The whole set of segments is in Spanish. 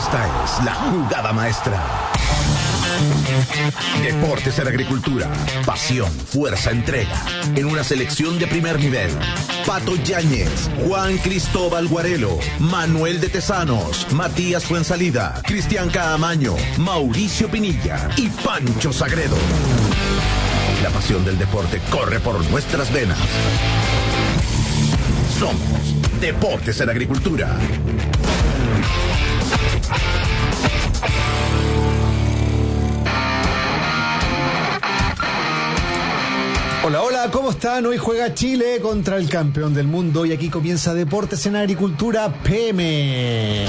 Esta es la jugada maestra. Deportes en Agricultura. Pasión, fuerza, entrega. En una selección de primer nivel. Pato Yáñez, Juan Cristóbal Guarelo, Manuel de Tesanos, Matías Fuensalida, Cristian Caamaño, Mauricio Pinilla y Pancho Sagredo. La pasión del deporte corre por nuestras venas. Somos Deportes en Agricultura. Hola, hola, ¿cómo están? Hoy juega Chile contra el campeón del mundo y aquí comienza Deportes en Agricultura PM.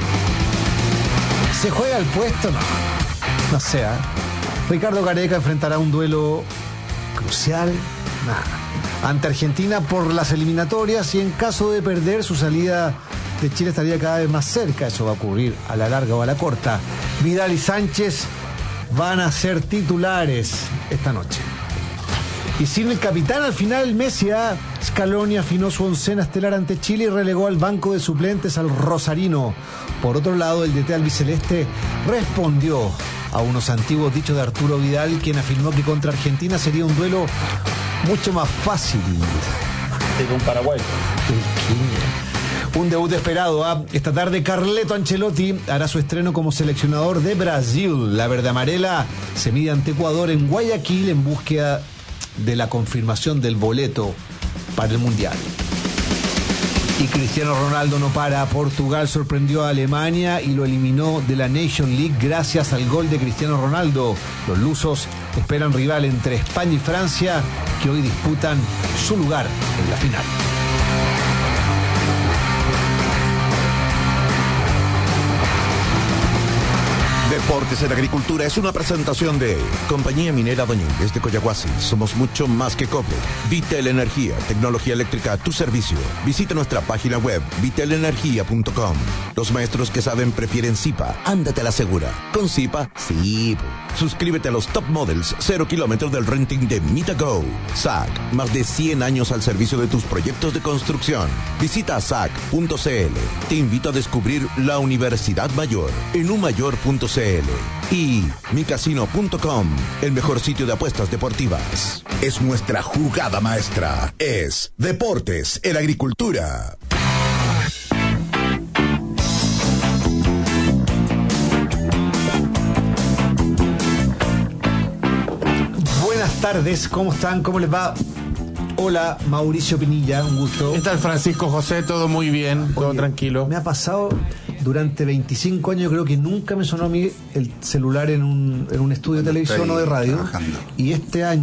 ¿Se juega el puesto? No sé. Ricardo Gareca enfrentará un duelo crucial ante Argentina por las eliminatorias y en caso de perder su salida de Chile estaría cada vez más cerca. Eso va a ocurrir a la larga o a la corta. Vidal y Sánchez van a ser titulares esta noche. Y sin el capitán, al final Messi, Scaloni afinó su oncena estelar ante Chile y relegó al banco de suplentes al rosarino. Por otro lado, el DT albiceleste respondió a unos antiguos dichos de Arturo Vidal, quien afirmó que contra Argentina sería un duelo mucho más fácil. Con Paraguay. Un debut esperado. Esta tarde Carleto Ancelotti hará su estreno como seleccionador de Brasil. La verde amarela se mide ante Ecuador en Guayaquil en búsqueda de la confirmación del boleto para el Mundial. Y Cristiano Ronaldo no para. Portugal sorprendió a Alemania y lo eliminó de la Nation League gracias al gol de Cristiano Ronaldo. Los lusos esperan rival entre España y Francia, que hoy disputan su lugar en la final. Deportes en Agricultura es una presentación de Compañía Minera Doñínguez de Coyahuasi. Somos mucho más que cobre. Vitel Energía, tecnología eléctrica a tu servicio. Visita nuestra página web vitelenergia.com. Los maestros que saben prefieren Zipa. Ándate a la segura. Con Zipa, sí. Suscríbete a los Top Models 0 kilómetros del renting de MitaGo. SAC, más de 100 años al servicio de tus proyectos de construcción. Visita sac.cl. Te invito a descubrir la Universidad Mayor en unmayor.cl. Y micasino.com, el mejor sitio de apuestas deportivas. Es nuestra jugada maestra. Es Deportes en Agricultura. Buenas tardes, ¿cómo están? ¿Cómo les va? Hola, Mauricio Pinilla, un gusto. ¿Qué tal, Francisco José? Todo muy bien, todo tranquilo. Me ha pasado durante 25 años, creo que nunca me sonó a mí el celular en un estudio de televisión o de radio. Trabajando. Y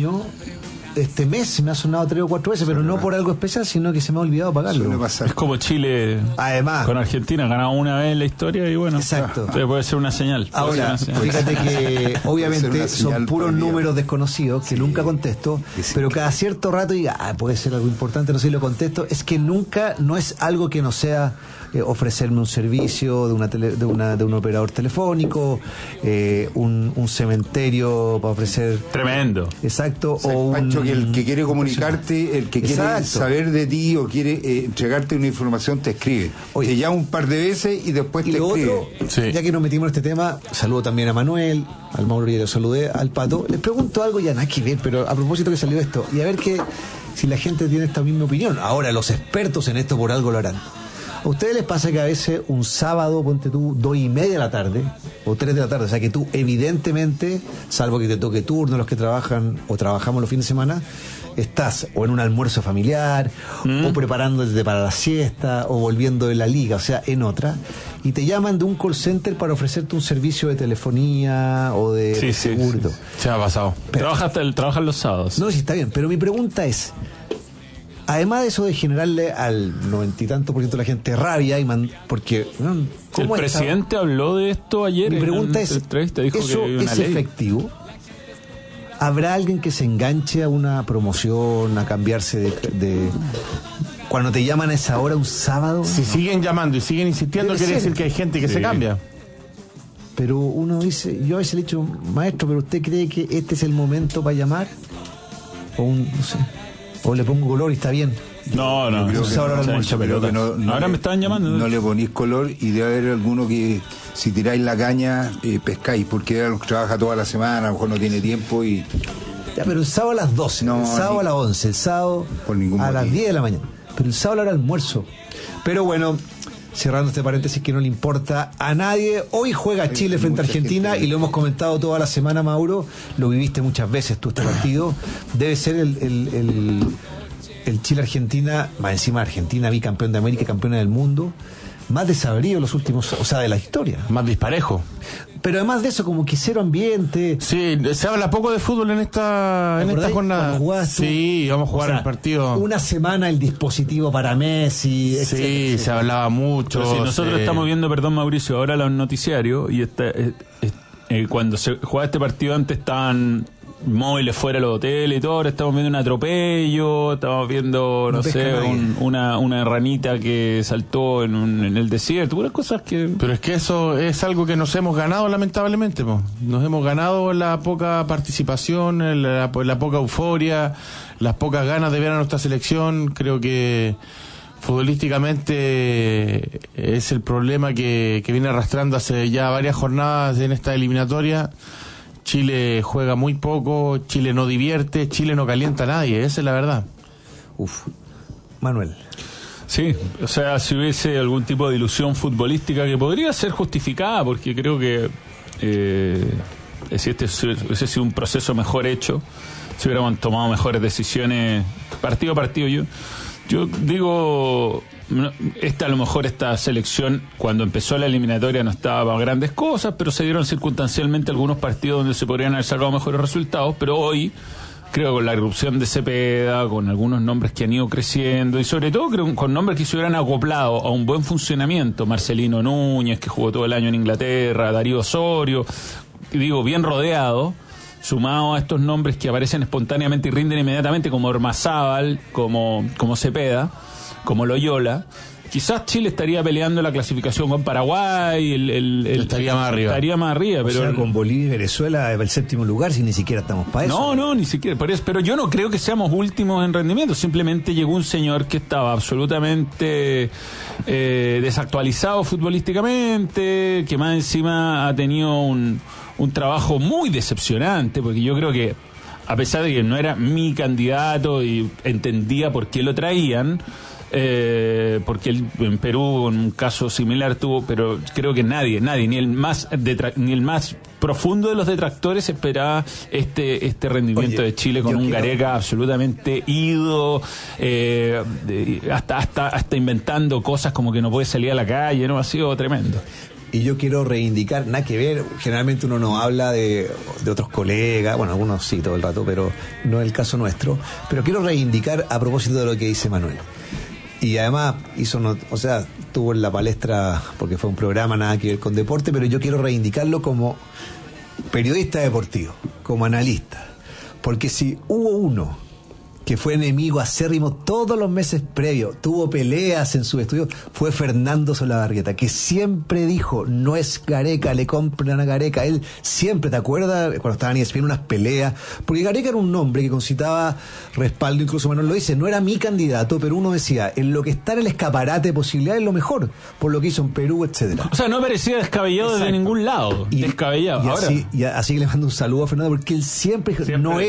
este mes me ha sonado 3 o 4 veces, pero no por algo especial, sino que se me ha olvidado pagarlo. Es como Chile, además, con Argentina, ganado una vez en la historia y bueno, exacto. Entonces puede ser una señal. Ahora, fíjate que obviamente son puros números desconocidos que nunca contesto, pero cada cierto rato diga, puede ser algo importante, no sé si lo contesto. Es que nunca, no es algo que no sea ofrecerme un servicio de un operador telefónico, un cementerio para ofrecer. Tremendo. Exacto. O Pancho, que el que quiere comunicarte, el que quiere saber de ti o quiere entregarte una información, te escribe. Oye, te llama un par de veces y después te escribe. Otro, ya que nos metimos en este tema, saludo también a Manuel, al Mauro, y lo saludé, al Pato. Les pregunto algo, ya nada que ver, pero a propósito que salió esto, y a ver si la gente tiene esta misma opinión. Ahora, los expertos en esto por algo lo harán. ¿A ustedes les pasa que a veces un sábado, ponte tú, 2:30 de la tarde o 3 de la tarde, o sea que tú evidentemente, salvo que te toque turno los que trabajan o trabajamos los fines de semana, estás o en un almuerzo familiar o preparándote para la siesta o volviendo de la liga, o sea, en otra, y te llaman de un call center para ofrecerte un servicio de telefonía o de seguro? Se me ha pasado. ¿Trabajas los sábados? No, sí, está bien, pero mi pregunta es, además de eso de generarle al 90 y tanto % de la gente rabia, porque el presidente habló de esto ayer. Mi pregunta es, dijo ¿eso que es efectivo? ¿Habrá alguien que se enganche a una promoción, a cambiarse de cuando te llaman a esa hora un sábado? Si siguen llamando y siguen insistiendo, quiere decir que hay gente que se cambia. Pero uno dice, yo a veces le he dicho, maestro, ¿pero usted cree que este es el momento para llamar? No sé. O le pongo color y está bien. No. Ahora me estaban llamando. No le ponís color y debe haber alguno que si tiráis la caña, pescáis, porque él trabaja toda la semana, a lo mejor no tiene tiempo y... Ya, pero el sábado a las 12, el sábado a las 11, el sábado a las 10 de la mañana. Pero el sábado a la hora del almuerzo. Pero bueno, cerrando este paréntesis que no le importa a nadie, hoy juega Chile frente a Argentina y lo hemos comentado toda la semana, Mauro, lo viviste muchas veces tú este partido, debe ser el Chile-Argentina, más encima Argentina bicampeón de América y campeona del mundo, más desabrido los últimos, o sea, de la historia. Más disparejo. Pero además de eso, como que cero ambiente. Sí, se habla poco de fútbol en esta jornada. Sí, vamos a jugar el partido. Una semana el dispositivo para Messi. Sí, etcétera. Se hablaba mucho. Pero si nosotros estamos viendo, perdón Mauricio, ahora los noticiarios y cuando se jugaba este partido antes estaban móviles fuera de los hoteles y todo, ahora estamos viendo un atropello, estamos viendo, no sé, una ranita que saltó en el desierto, unas cosas que... Pero es que eso es algo que nos hemos ganado lamentablemente, po. Nos hemos ganado la poca participación, la poca euforia, las pocas ganas de ver a nuestra selección. Creo que futbolísticamente es el problema que viene arrastrando hace ya varias jornadas en esta eliminatoria. Chile juega muy poco, Chile no divierte, Chile no calienta a nadie, esa es la verdad. Manuel. Sí, o sea, si hubiese algún tipo de ilusión futbolística que podría ser justificada, porque creo que si este hubiese sido un proceso mejor hecho, si hubiéramos tomado mejores decisiones partido a partido. Yo digo, a lo mejor esta selección cuando empezó la eliminatoria no estaba para grandes cosas, pero se dieron circunstancialmente algunos partidos donde se podrían haber sacado mejores resultados, pero hoy creo con la irrupción de Cepeda, con algunos nombres que han ido creciendo y sobre todo creo con nombres que se hubieran acoplado a un buen funcionamiento, Marcelino Núñez, que jugó todo el año en Inglaterra, Darío Osorio, digo, bien rodeado, sumado a estos nombres que aparecen espontáneamente y rinden inmediatamente, como Ormazábal, como Cepeda, como Loyola, quizás Chile estaría peleando la clasificación con Paraguay, estaría más arriba. Pero o sea, con Bolivia y Venezuela el séptimo lugar, si ni siquiera estamos para eso. No, ni siquiera. Pero yo no creo que seamos últimos en rendimiento. Simplemente llegó un señor que estaba absolutamente desactualizado futbolísticamente, que más encima ha tenido un trabajo muy decepcionante, porque yo creo que a pesar de que no era mi candidato y entendía por qué lo traían, porque él en Perú en un caso similar tuvo, pero creo que nadie, ni el más profundo de los detractores esperaba este rendimiento de Chile con un Gareca absolutamente ido, hasta inventando cosas como que no puede salir a la calle, ¿no? Ha sido tremendo. Y yo quiero reivindicar, nada que ver, generalmente uno no habla de otros colegas, bueno, algunos sí todo el rato, pero no es el caso nuestro, pero quiero reivindicar a propósito de lo que dice Manuel. Y además estuvo en la palestra porque fue un programa nada que ver con deporte, pero yo quiero reivindicarlo como periodista deportivo, como analista, porque si hubo uno que fue enemigo acérrimo todos los meses previos, tuvo peleas en su estudio, fue Fernando Solabarrieta, que siempre dijo, no es Gareca, le compran a Gareca. Él siempre, ¿te acuerdas? Cuando estaban en ESPN unas peleas, porque Gareca era un nombre que concitaba respaldo, incluso Manuel lo dice, no era mi candidato, pero uno decía, en lo que está en el escaparate de posibilidades es lo mejor, por lo que hizo en Perú, etcétera. O sea, no parecía descabellado desde ningún lado, descabellado. Y así que le mando un saludo a Fernando, porque él siempre dijo, no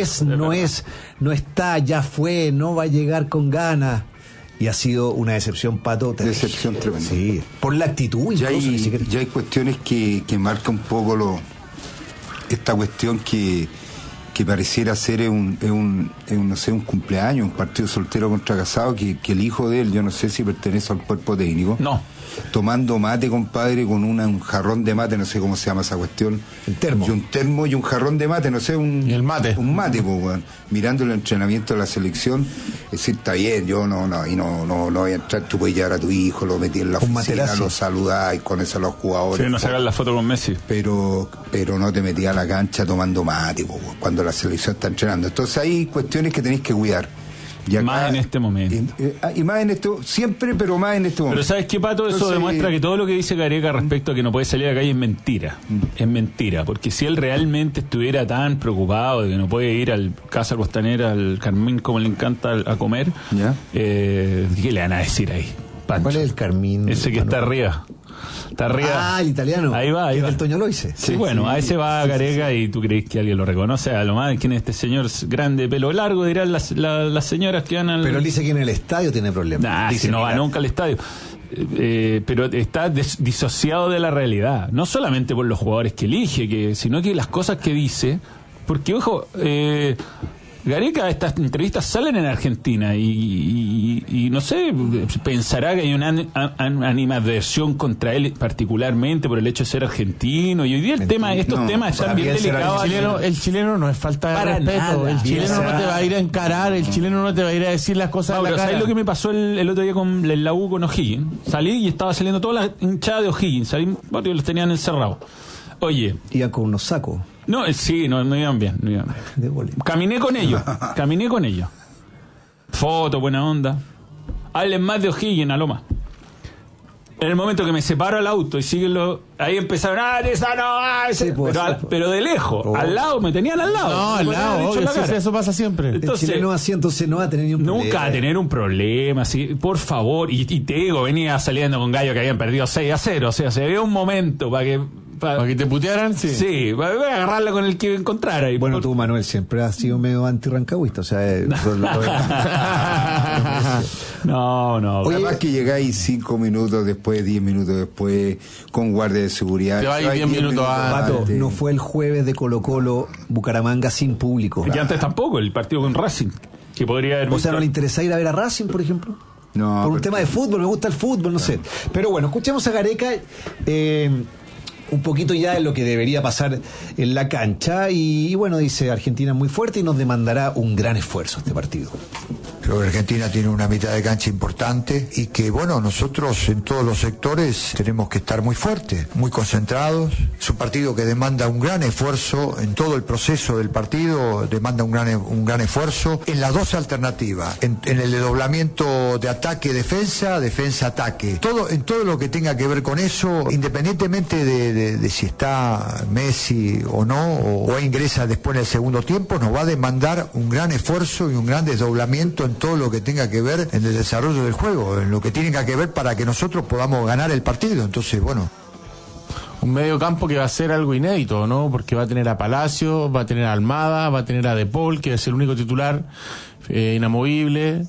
está, ya fue, no va a llegar con ganas. Y ha sido una decepción, Pato. Decepción tremenda. Sí, por la actitud. Ya hay cuestiones que marcan un poco esta cuestión que pareciera ser un cumpleaños, un partido soltero contra casado, que el hijo de él, yo no sé si pertenece al cuerpo técnico. No. Tomando mate, compadre, con un jarrón de mate, no sé cómo se llama esa cuestión. El termo. Y un termo y un jarrón de mate, no sé, y el mate. Un mate, pues, bueno, mirando el entrenamiento de la selección, es decir, está bien, yo no voy a entrar, tú puedes llevar a tu hijo, lo metí en la oficina, lo saludáis, con eso a los jugadores. Sí, no sacar la foto con Messi. Pero no te metías a la cancha tomando mate, pues, cuando la selección está entrenando. Entonces hay cuestiones que tenéis que cuidar. Acá, más en este momento. Y más en esto, siempre, pero más en este momento. Pero ¿sabes qué, Pato? Eso demuestra que todo lo que dice Gareca respecto a que no puede salir a la calle es mentira. Es mentira, porque si él realmente estuviera tan preocupado de que no puede ir al Casa Costanera, al Carmín, como le encanta a comer, ¿qué le van a decir ahí, Pancho? ¿Cuál es el Carmín? Ese que está arriba. Está arriba. Ah, el italiano. Ahí va. El Toño Loise. Sí, bueno, a ese va Gareca y tú crees que alguien lo reconoce. A lo más, ¿quién es este señor grande, pelo largo? Dirán las señoras que van al... Pero él dice que en el estadio tiene problemas. Nah, dice, si no va mira, nunca al estadio. Pero está disociado de la realidad. No solamente por los jugadores que elige, sino que las cosas que dice. Porque, ojo, Gareca, estas entrevistas salen en Argentina y no sé, pensará que hay una animadversión contra él particularmente por el hecho de ser argentino. Y hoy día estos temas están bien delicados. El chileno no es falta de Para respeto. nada. El chileno no te va a ir a encarar, el chileno no te va a ir a decir las cosas en la cara. ¿Sabes lo que me pasó el otro día con la U con O'Higgins? Salí y estaba saliendo toda la hinchada de O'Higgins. Salí, varios los tenían encerrados. Oye. Iban con unos sacos. No, sí, no iban bien. De vóley. Caminé con ellos. Foto, buena onda. Hablen más de O'Higgins, a lo más. En el momento que me separo al auto y siguen ahí empezaron, pero de lejos, al lado, me tenían al lado. No, al lado, obvio, eso pasa siempre. Entonces, el chileno así, entonces no va a tener ni un problema. Nunca va a tener un problema, así, por favor. Y Tego venía saliendo con Gallo que habían perdido 6-0, o sea, se ve un momento para que te putearan, sí. Sí, voy a agarrarla con el que encontrara. Bueno, tú, Manuel, siempre has sido medio antirrancagüista, o sea... No. Oye, además que llegáis 5 minutos después, 10 minutos después, con guardia de seguridad. Te vais 10 minutos antes. Pato, no fue el jueves de Colo-Colo Bucaramanga sin público. Y antes tampoco, el partido con Racing, que podría haber... O sea, ¿no le interesa ir a ver a Racing, por ejemplo? No. Por un tema de fútbol, me gusta el fútbol, no sé. Pero bueno, escuchemos a Gareca... un poquito ya de lo que debería pasar en la cancha y bueno, dice, Argentina es muy fuerte y nos demandará un gran esfuerzo este partido. Creo que Argentina tiene una mitad de cancha importante y que bueno, nosotros en todos los sectores tenemos que estar muy fuertes, muy concentrados. Es un partido que demanda un gran esfuerzo en todo el proceso del partido, demanda un gran esfuerzo en las dos alternativas, en el desdoblamiento de ataque-defensa, defensa-ataque. En todo lo que tenga que ver con eso, independientemente de si está Messi o no, o ingresa después en el segundo tiempo, nos va a demandar un gran esfuerzo y un gran desdoblamiento en todo lo que tenga que ver en el desarrollo del juego, en lo que tiene que ver para que nosotros podamos ganar el partido. Entonces, bueno. Un medio campo que va a ser algo inédito, ¿no? Porque va a tener a Palacio, va a tener a Almada, va a tener a De Paul, que es el único titular inamovible,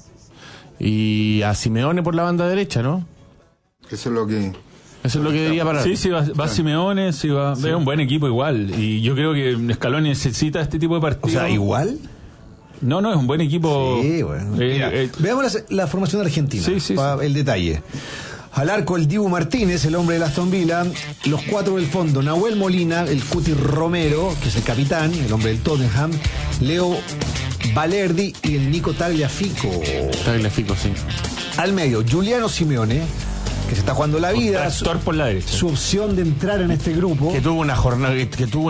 y a Simeone por la banda derecha, ¿no? Eso es lo que debería parar. Sí, va Simeone, sí va. Sí. Es un buen equipo igual. Y yo creo que Scaloni necesita este tipo de partidos. O sea, igual. No, es un buen equipo. Sí, bueno. Veamos la formación de Argentina. Sí. El detalle. Al arco el Dibu Martínez, el hombre del Aston Villa. Los 4 del fondo, Nahuel Molina, el Cuti Romero, que es el capitán, el hombre del Tottenham. Leo Valerdi y el Nico Tagliafico. Sí. Al medio, Giuliano Simeone, que se está jugando la vida, por la derecha. Su opción de entrar en este grupo, que tuvo una jornada, que tuvo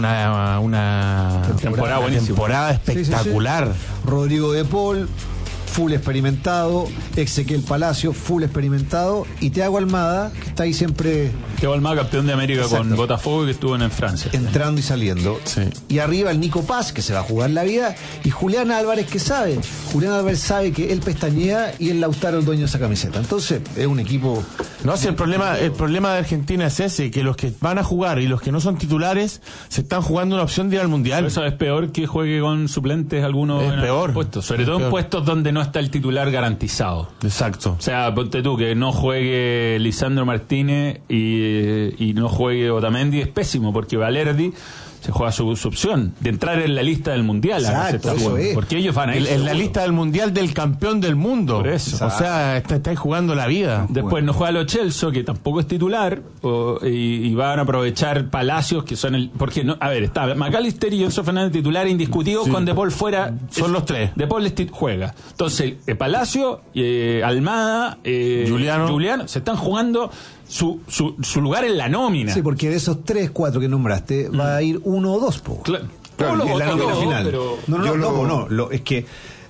una temporada espectacular. Sí. Rodrigo De Paul, full experimentado, Ezequiel Palacio, full experimentado, y Thiago Almada, que está ahí siempre. Thiago Almada, campeón de América. Exacto. Con Botafogo, que estuvo en Francia. Entrando y saliendo. Sí. Y arriba el Nico Paz, que se va a jugar la vida, y Julián Álvarez, que sabe. Julián Álvarez sabe que él pestañea y el Lautaro el dueño de esa camiseta. Entonces, es un equipo. No, si el problema de Argentina es ese, que los que van a jugar y los que no son titulares se están jugando una opción de ir al Mundial. Pero eso es peor que juegue con suplentes algunos. Es peor. Puestos, sobre todo en puestos donde no está el titular garantizado. Exacto. O sea, ponte tú, que no juegue Lisandro Martínez y no juegue Otamendi, es pésimo, porque Valerdi se juega su opción de entrar en la lista del Mundial. Exacto, eso es. Porque ellos van a ir en la lista del Mundial del campeón del mundo. Por eso. O sea, estáis jugando la vida. Después no juega Lo Celso, que tampoco es titular, y van a aprovechar Palacios, que son porque no, a ver, está McAllister y Enzo Fernández titular indiscutidos, sí. Con De Paul fuera. Son los tres. De Paul juega. Entonces, Palacio, Almada, Giuliano, se están jugando su lugar en la nómina. Sí, porque de esos 3, 4 que nombraste, va a ir 1 o 2, Claro, en la nómina final. Pero... No, es que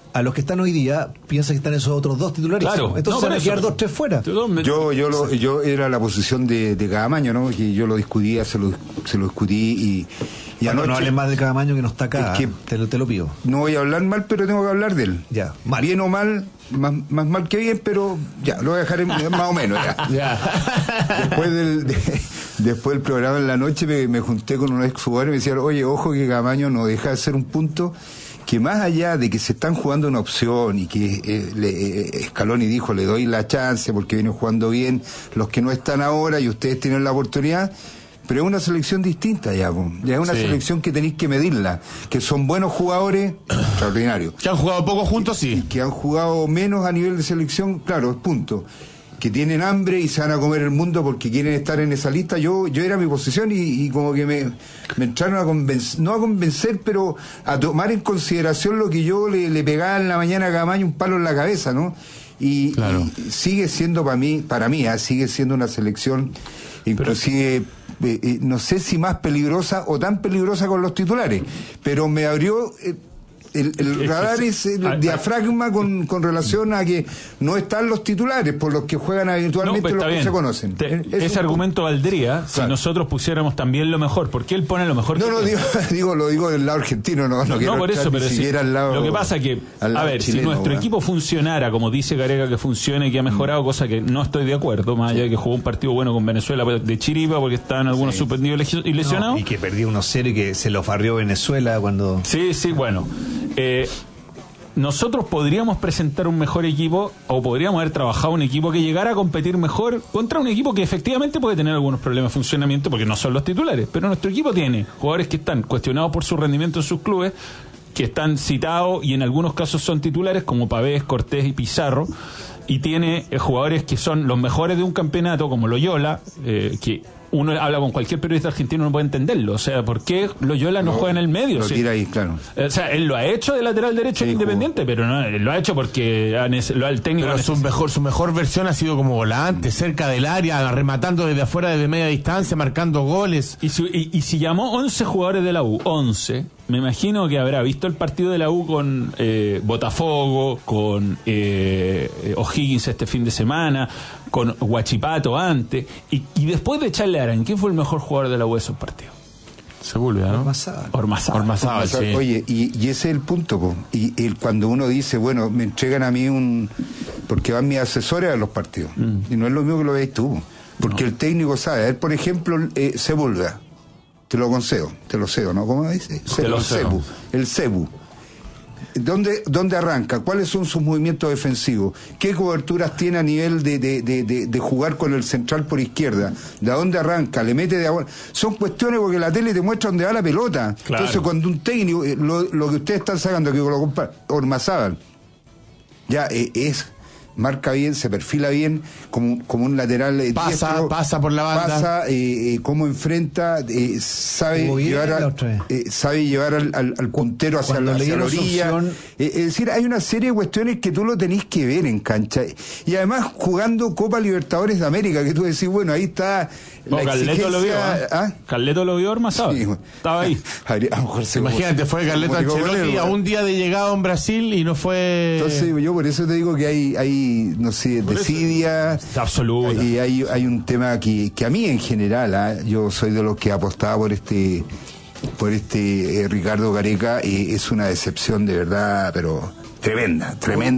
a los que están hoy día, piensa que están esos otros 2 titulares. Claro. Entonces van a quedar 2, 3 fuera. Yo era la posición de Caamaño, ¿no? Que yo lo discutía, se lo discutí y Bueno, anoche... no hables más de Caamaño que no está acá, Es que te lo pido. No voy a hablar mal, pero tengo que hablar de él. Ya, mal. Bien o mal, más mal que bien, pero ya, lo voy a dejar más o menos. Ya. Después del programa en la noche me junté con un exjugador y me decían, oye, ojo que Caamaño no deja de ser un punto que más allá de que se están jugando una opción y que Scaloni dijo, le doy la chance porque viene jugando bien los que no están ahora y ustedes tienen la oportunidad, pero es una selección distinta ya es una selección que tenéis que medirla, que son buenos jugadores, extraordinarios. Que han jugado poco juntos, sí. Que han jugado menos a nivel de selección, claro, es punto. Que tienen hambre y se van a comer el mundo porque quieren estar en esa lista. Yo era mi posición y como que me entraron a convencer, no a convencer, pero a tomar en consideración lo que yo le pegaba en la mañana a Caamaño, un palo en la cabeza, ¿no? Y sigue siendo para mí, sigue siendo una selección inclusive, no sé si más peligrosa o tan peligrosa con los titulares, pero me abrió... El radar es el diafragma con relación a que no están los titulares por los que juegan habitualmente los que se conocen. Ese argumento valdría si nosotros pusiéramos también lo mejor, porque él pone lo mejor. Lo digo del lado argentino, no quiero por eso, pero al lado, lo que pasa es que, si nuestro equipo funcionara como dice Gareca que funciona y que ha mejorado, cosa que no estoy de acuerdo, más allá de que jugó un partido bueno con Venezuela de chiripa porque estaban algunos suspendidos y lesionados. Y que perdió 1-0 y que se lo farrió Venezuela cuando... Sí, bueno. Nosotros podríamos presentar un mejor equipo o podríamos haber trabajado un equipo que llegara a competir mejor contra un equipo que efectivamente puede tener algunos problemas de funcionamiento porque no son los titulares, pero nuestro equipo tiene jugadores que están cuestionados por su rendimiento en sus clubes, que están citados y en algunos casos son titulares como Pavés, Cortés y Pizarro, y tiene jugadores que son los mejores de un campeonato como Loyola, que uno habla con cualquier periodista argentino, no puede entenderlo. O sea, ¿por qué Loyola no juega en el medio? Lo tira ahí, claro. O sea, él lo ha hecho de lateral derecho en Independiente, pero no, lo ha hecho porque el técnico... Pero su mejor versión ha sido como volante, cerca del área, rematando desde afuera, desde media distancia, marcando goles. Y si llamó 11 jugadores de la U, 11... Me imagino que habrá visto el partido de la U con Botafogo, con O'Higgins este fin de semana, con Huachipato antes, y después de echarle a Aran, ¿quién fue el mejor jugador de la U de esos partidos? Sepúlveda, ¿no? Ormazábal, sí. Oye, y ese es el punto, po. Y cuando uno dice, bueno, me entregan a mí porque van mis asesores a los partidos, y no es lo mismo que lo veis tú, porque el técnico sabe, a ver, por ejemplo, Sepúlveda. Te lo concedo, ¿no? ¿Cómo dice? El Cebu. ¿Dónde arranca? ¿Cuáles son sus movimientos defensivos? ¿Qué coberturas tiene a nivel de jugar con el central por izquierda? ¿De dónde arranca? ¿Le mete de agua? Son cuestiones porque la tele te muestra dónde va la pelota. Claro. Entonces, cuando un técnico, lo que ustedes están sacando, que lo compara, Ormazábal, ya marca bien, se perfila bien como un lateral diestro, pasa por la banda, cómo enfrenta, sabe llevar al puntero hacia la orilla, es decir, hay una serie de cuestiones que tú lo tenés que ver en cancha, y además jugando Copa Libertadores de América, que tú decís, bueno, ahí está la Carleto lo vio, Carleto lo vio Ormazábal, sí, estaba ahí. Imagínate, fue Carleto Ancelotti a un día de llegada en Brasil y no fue. Entonces yo por eso te digo que hay no sé, desidia absoluta, y hay un tema que a mí en general, yo soy de los que apostaba por este Ricardo Gareca, y es una decepción de verdad, pero tremenda.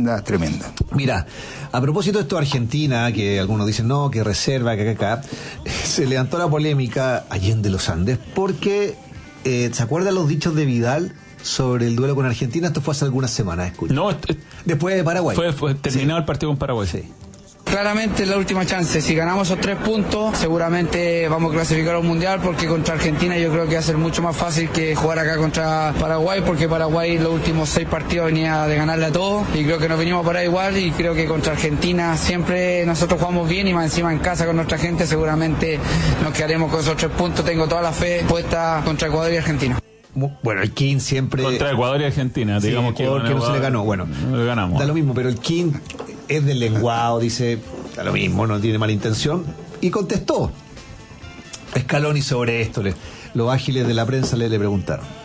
Mira, a propósito de esto de Argentina, que algunos dicen no, que reserva, que acá, se levantó la polémica Allende los Andes, porque ¿se acuerdan los dichos de Vidal sobre el duelo con Argentina? Esto fue hace algunas semanas, escucha. No, después de Paraguay. Fue terminado el partido con Paraguay. Sí. Claramente es la última chance. Si ganamos esos 3 puntos, seguramente vamos a clasificar a un mundial, porque contra Argentina yo creo que va a ser mucho más fácil que jugar acá contra Paraguay, porque Paraguay los últimos 6 partidos venía de ganarle a todos, y creo que nos venimos a parar igual, y creo que contra Argentina siempre nosotros jugamos bien, y más encima en casa con nuestra gente, seguramente nos quedaremos con esos 3 puntos. Tengo toda la fe puesta contra Ecuador y Argentina. Bueno, el King siempre... Contra Ecuador y Argentina, digamos, que no se le ganó. Bueno, le ganamos. Da lo mismo, pero el King es del lenguado, dice, da lo mismo, no tiene mala intención. Y contestó Scaloni sobre esto. Los ágiles de la prensa le preguntaron.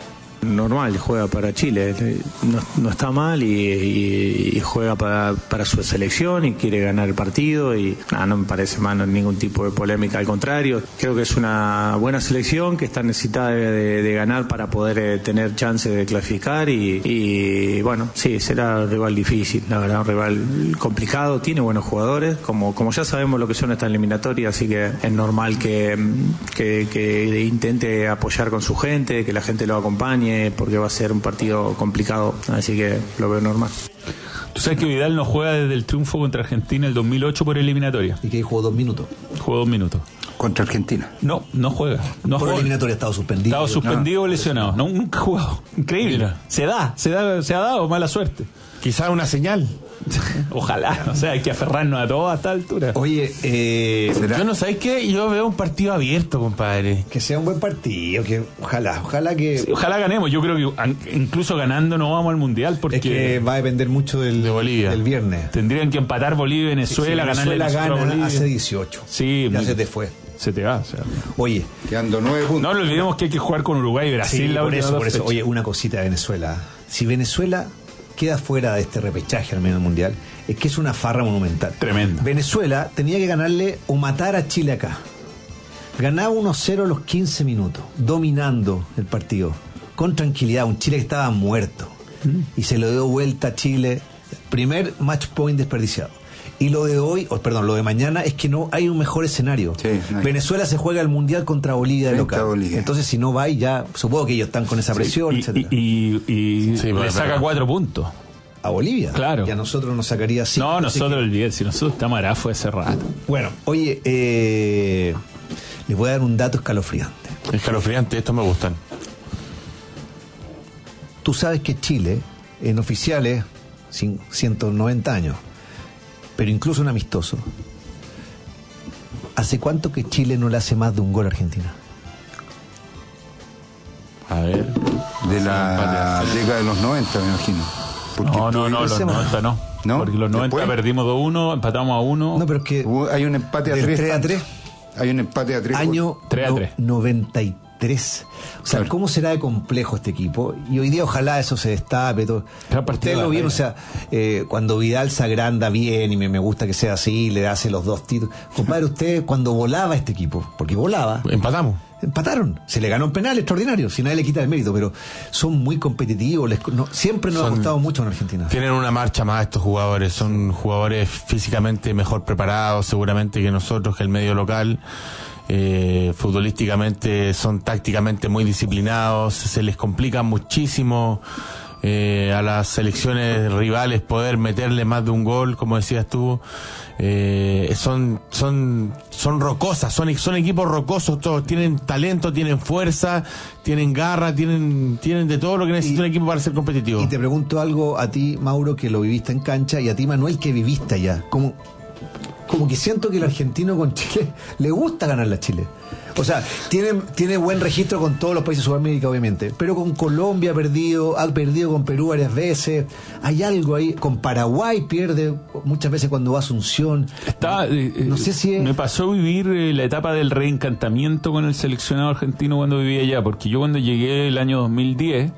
normal, juega para Chile, no está mal y juega para su selección y quiere ganar el partido y no me parece mal ningún tipo de polémica, al contrario, creo que es una buena selección que está necesitada de ganar para poder tener chance de clasificar y bueno, sí, será un rival difícil, la verdad, un rival complicado, tiene buenos jugadores, como ya sabemos lo que son estas eliminatorias, así que es normal que intente apoyar con su gente, que la gente lo acompañe, porque va a ser un partido complicado, así que lo veo normal. Tú sabes que Vidal no juega desde el triunfo contra Argentina el 2008 por eliminatoria. Y que ahí jugó 2 minutos. Jugó 2 minutos. Contra Argentina. No juega. No por juega. eliminatoria ha estado suspendido. Estado suspendido o lesionado. No, nunca ha jugado. Increíble. Mira. Se ha dado mala suerte. Quizás una señal. Ojalá. O sea, hay que aferrarnos a todo a esta altura. Oye, yo no sabéis qué, yo veo un partido abierto, compadre. que sea un buen partido, que ojalá que... Sí, ojalá ganemos. Yo creo que incluso ganando no vamos al Mundial porque Es que va a depender mucho de Bolivia. del viernes. tendrían que empatar Bolivia y Venezuela, Si ganarle Venezuela a gana Bolivia. hace 18. Sí, ya muy- se te fue. Se te va. O sea. Oye, Quedando 9 puntos. No lo olvidemos que hay que jugar con Uruguay y Brasil. sí, la por última eso. dos fechas. Oye, una cosita de Venezuela. Si Venezuela queda fuera de este repechaje al menos mundial, es que es una farra monumental. Tremendo. Venezuela tenía que ganarle o matar a Chile acá. Ganaba 1-0 a los 15 minutos, dominando el partido, con tranquilidad, un Chile que estaba muerto. Y se lo dio vuelta a Chile, primer match point desperdiciado. Y lo de hoy, lo de mañana, es que no hay un mejor escenario. Sí, no hay. Venezuela se juega el mundial contra Bolivia de Frente a local. Bolivia. Entonces, si no va, y ya supongo que ellos están con esa presión, etcétera. Y Sí, le bueno, saca pero- 4 puntos. A Bolivia. Claro. Y a nosotros nos sacaría 5. No, nosotros el 10. Si nosotros estamos arafo ese rato. Bueno, oye, les voy a dar un dato escalofriante. Escalofriante, estos me gustan. Tú sabes que Chile, en oficiales, 190 años, pero incluso en amistoso, ¿hace cuánto que Chile no le hace más de un gol a Argentina? A ver. De la Empate. década de los 90, me imagino. Porque No, los pensemos. 90 no. ¿No? Porque los 90 ¿Después? perdimos 2-1, empatamos a 1. No, pero es que hay un empate a del 3. 3-3, Hay un empate a 3. año 3-3. 93. O sea, Claro. ¿cómo será de complejo este equipo? Y hoy día ojalá eso se destape. Todo. Cada partido Ustedes lo de vieron, o regla. sea, cuando Vidal se agranda bien y me gusta que sea así, le hace los 2 títulos. Compadre, usted cuando volaba este equipo, porque volaba, Empatamos. empataron. Se le ganó un penal extraordinario, si nadie le quita el mérito, pero son muy competitivos. Siempre nos ha costado mucho en Argentina. Tienen una marcha más estos jugadores. Son jugadores físicamente mejor preparados, seguramente que nosotros, que el medio local. Futbolísticamente son tácticamente muy disciplinados. Se les complica muchísimo a las selecciones rivales poder meterle más de un gol, como decías tú. Son rocosas, son equipos rocosos todos, tienen talento, tienen fuerza, tienen garra, tienen de todo lo que necesita un equipo para ser competitivo. Y te pregunto algo a ti, Mauro, que lo viviste en cancha, y a ti, Manuel, que viviste allá. Como que siento que el argentino con Chile le gusta ganarle a Chile. O sea, tiene buen registro con todos los países de Sudamérica, obviamente, pero con Colombia ha perdido con Perú varias veces. Hay algo ahí. Con Paraguay pierde muchas veces cuando va a Asunción. No sé si es... Me pasó vivir la etapa del reencantamiento con el seleccionado argentino cuando vivía allá, porque yo cuando llegué el año 2010,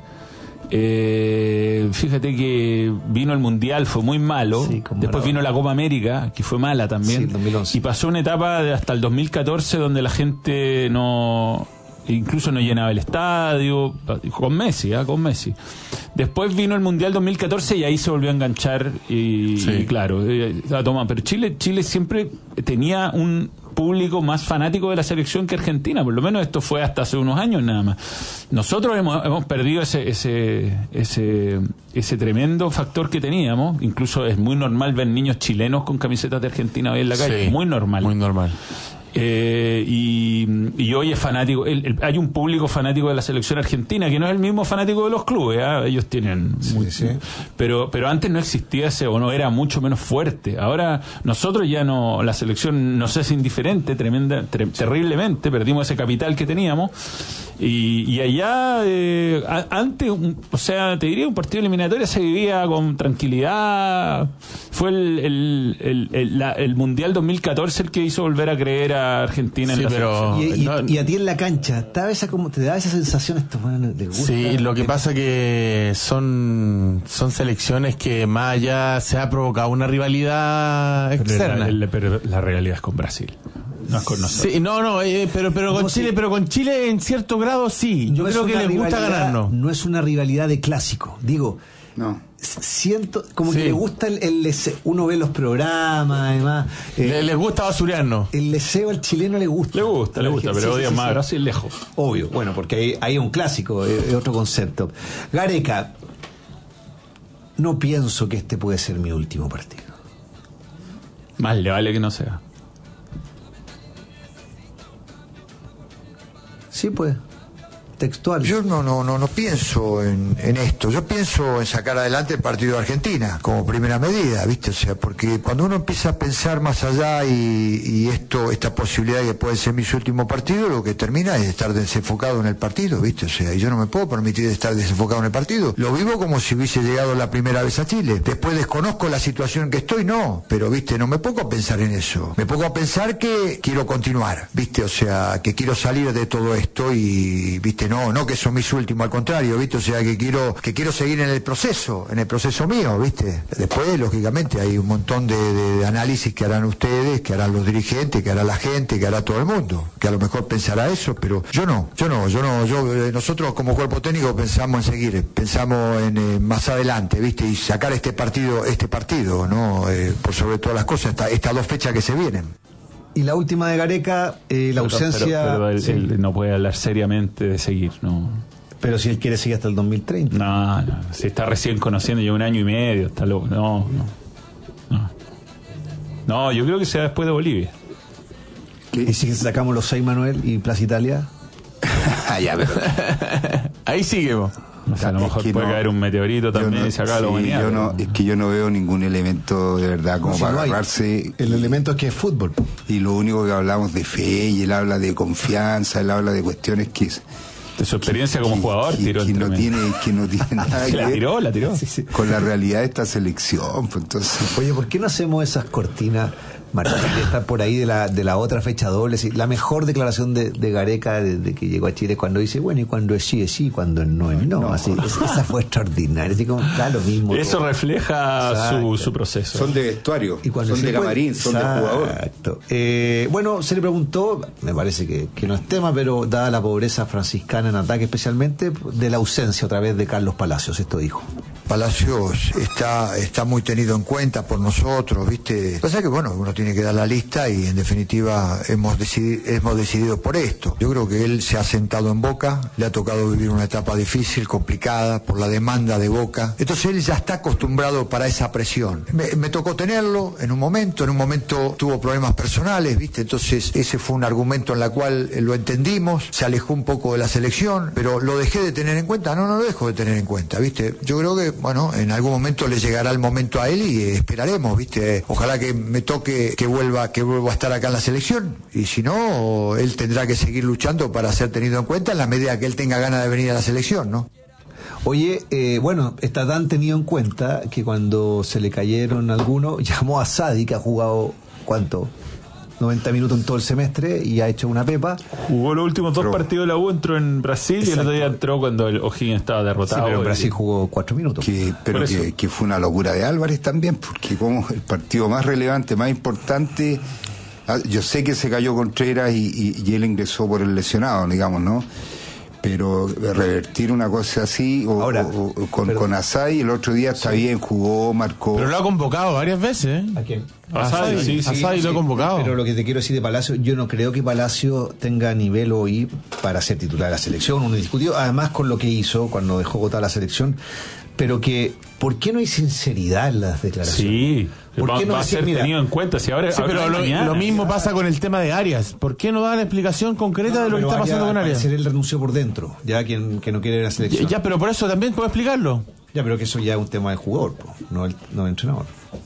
fíjate que vino el Mundial, fue muy malo. Sí, con Después Maradona. vino la Copa América, que fue mala también. Sí, 2011. Y pasó una etapa hasta el 2014 donde la gente incluso no llenaba el estadio, con Messi, con Messi. Después vino el Mundial 2014 y ahí se volvió a enganchar y claro, pero Chile siempre tenía un público más fanático de la selección que Argentina, por lo menos esto fue hasta hace unos años nada más. Nosotros hemos perdido ese tremendo factor que teníamos. Incluso es muy normal ver niños chilenos con camisetas de Argentina hoy en la calle, Sí, muy normal. Muy normal. Y hoy es fanático, hay un público fanático de la selección argentina que no es el mismo fanático de los clubes, ellos tienen pero antes no existía ese, o no, era mucho menos fuerte. Ahora nosotros ya no, la selección nos es indiferente terriblemente, perdimos ese capital que teníamos Y allá, antes, o sea, te diría, un partido eliminatorio se vivía con tranquilidad. Fue el Mundial 2014 el que hizo volver a creer a Argentina en la selección. Y a ti en la cancha, te da esa sensación, esto, bueno, ¿te gusta? Sí, lo que pasa que son selecciones que más allá se ha provocado una rivalidad externa. Pero la realidad es con Brasil. No es con nosotros. Sí, pero con Chile, pero con Chile en cierto grado sí. Yo creo que les gusta ganarnos. No es una rivalidad de clásico. Digo, no. Siento como que le gusta uno ve los programas, además. Les gusta basurearnos. El deseo al chileno le gusta. Le gusta, pero odia más Brasil lejos. Obvio, bueno, porque hay un clásico, es otro concepto. Gareca, no pienso que este puede ser mi último partido. Más le vale que no sea. Sí, pues. Textual. Yo no pienso en esto. Yo pienso en sacar adelante el partido de Argentina como primera medida, ¿viste? O sea, porque cuando uno empieza a pensar más allá y esta posibilidad de que puede ser mi último partido, lo que termina es estar desenfocado en el partido, ¿viste? O sea, y yo no me puedo permitir estar desenfocado en el partido. Lo vivo como si hubiese llegado la primera vez a Chile. Después desconozco la situación en que estoy, no. Pero, ¿viste? No me pongo a pensar en eso. Me pongo a pensar que quiero continuar, ¿viste? O sea, que quiero salir de todo esto y, ¿viste? No que son mis últimos, al contrario, ¿viste? O sea, que quiero seguir en el proceso mío, ¿viste? Después, lógicamente, hay un montón de análisis que harán ustedes, que harán los dirigentes, que hará la gente, que hará todo el mundo, que a lo mejor pensará eso, pero nosotros como cuerpo técnico pensamos en seguir, pensamos en más adelante, ¿viste? Y sacar este partido, ¿no? Por sobre todas las cosas, estas 2 fechas que se vienen. Y la última de Gareca, la ausencia... Pero él no puede hablar seriamente de seguir, ¿no? Pero si él quiere seguir hasta el 2030. No, si está recién conociendo, lleva 1 año y medio, está loco. No, yo creo que sea después de Bolivia. ¿Y si sacamos los 6, Manuel, y Plaza Italia? Ya, pero... Ahí sigue, vos. O sea, a lo mejor puede caer un meteorito también y sacar la humanidad. Es que yo no veo ningún elemento de verdad como para agarrarse. El elemento es que es fútbol. Y lo único que hablamos de fe, y él habla de confianza, él habla de cuestiones que... De su experiencia como jugador, tiró que no tiene nada que ver. La tiró. Sí. Con la realidad de esta selección. Pues, entonces... Oye, ¿por qué no hacemos esas cortinas, Martín, que está por ahí de la otra fecha doble? La mejor declaración de Gareca desde que llegó a Chile, cuando dice, bueno, y cuando es sí, cuando no es no. Así, esa fue extraordinaria. Así como, da lo mismo. Eso todo refleja su proceso. Son de vestuario, son de camarín, son de jugador. Exacto. Bueno, se le preguntó, me parece que no es tema, pero dada la pobreza franciscana en ataque especialmente, de la ausencia otra vez de Carlos Palacios, esto dijo. Palacios está muy tenido en cuenta por nosotros, ¿viste? Pasa que, bueno, uno tiene que dar la lista y en definitiva hemos decidido por esto. Yo creo que él se ha sentado en Boca, le ha tocado vivir una etapa difícil, complicada, por la demanda de Boca. Entonces él ya está acostumbrado para esa presión. Me tocó tenerlo en un momento tuvo problemas personales, ¿viste? Entonces ese fue un argumento en la cual lo entendimos, se alejó un poco de la selección, pero lo dejé de tener en cuenta, no lo dejo de tener en cuenta, ¿viste? Yo creo que, bueno, en algún momento le llegará el momento a él y esperaremos, ¿viste? Ojalá que me toque que vuelva a estar acá en la selección, y si no, él tendrá que seguir luchando para ser tenido en cuenta en la medida que él tenga ganas de venir a la selección, ¿no? Oye, bueno, está tan tenido en cuenta que cuando se le cayeron algunos, llamó a Sadi, que ha jugado, ¿cuánto? 90 minutos en todo el semestre y ha hecho una pepa. Jugó los últimos 2 partidos de la U, entró en Brasil. Exacto. Y el otro día entró cuando el O'Higgins estaba derrotado. Sí, pero en Brasil jugó 4 minutos. Que fue una locura de Álvarez también, porque como el partido más relevante, más importante, yo sé que se cayó Contreras y él ingresó por el lesionado, digamos, ¿no? Pero revertir una cosa así con Asadi, el otro día está bien, jugó, marcó. Pero lo ha convocado varias veces, ¿eh? ¿A quién? Asadi lo ha convocado. Pero lo que te quiero decir de Palacio, yo no creo que Palacio tenga nivel hoy para ser titular de la selección. Uno discutió, además, con lo que hizo cuando dejó votar la selección, pero que, ¿por qué no hay sinceridad en las declaraciones? Sí. ¿Por qué no va a ser tenido en cuenta? Si ahora, pero lo mismo pasa con el tema de Arias. ¿Por qué no da la explicación concreta de lo que está pasando con Arias? Él renunció por dentro, ya que no quiere ir a la selección. Ya, pero por eso también puedo explicarlo. Ya, pero que eso ya es un tema del jugador, no el entrenador.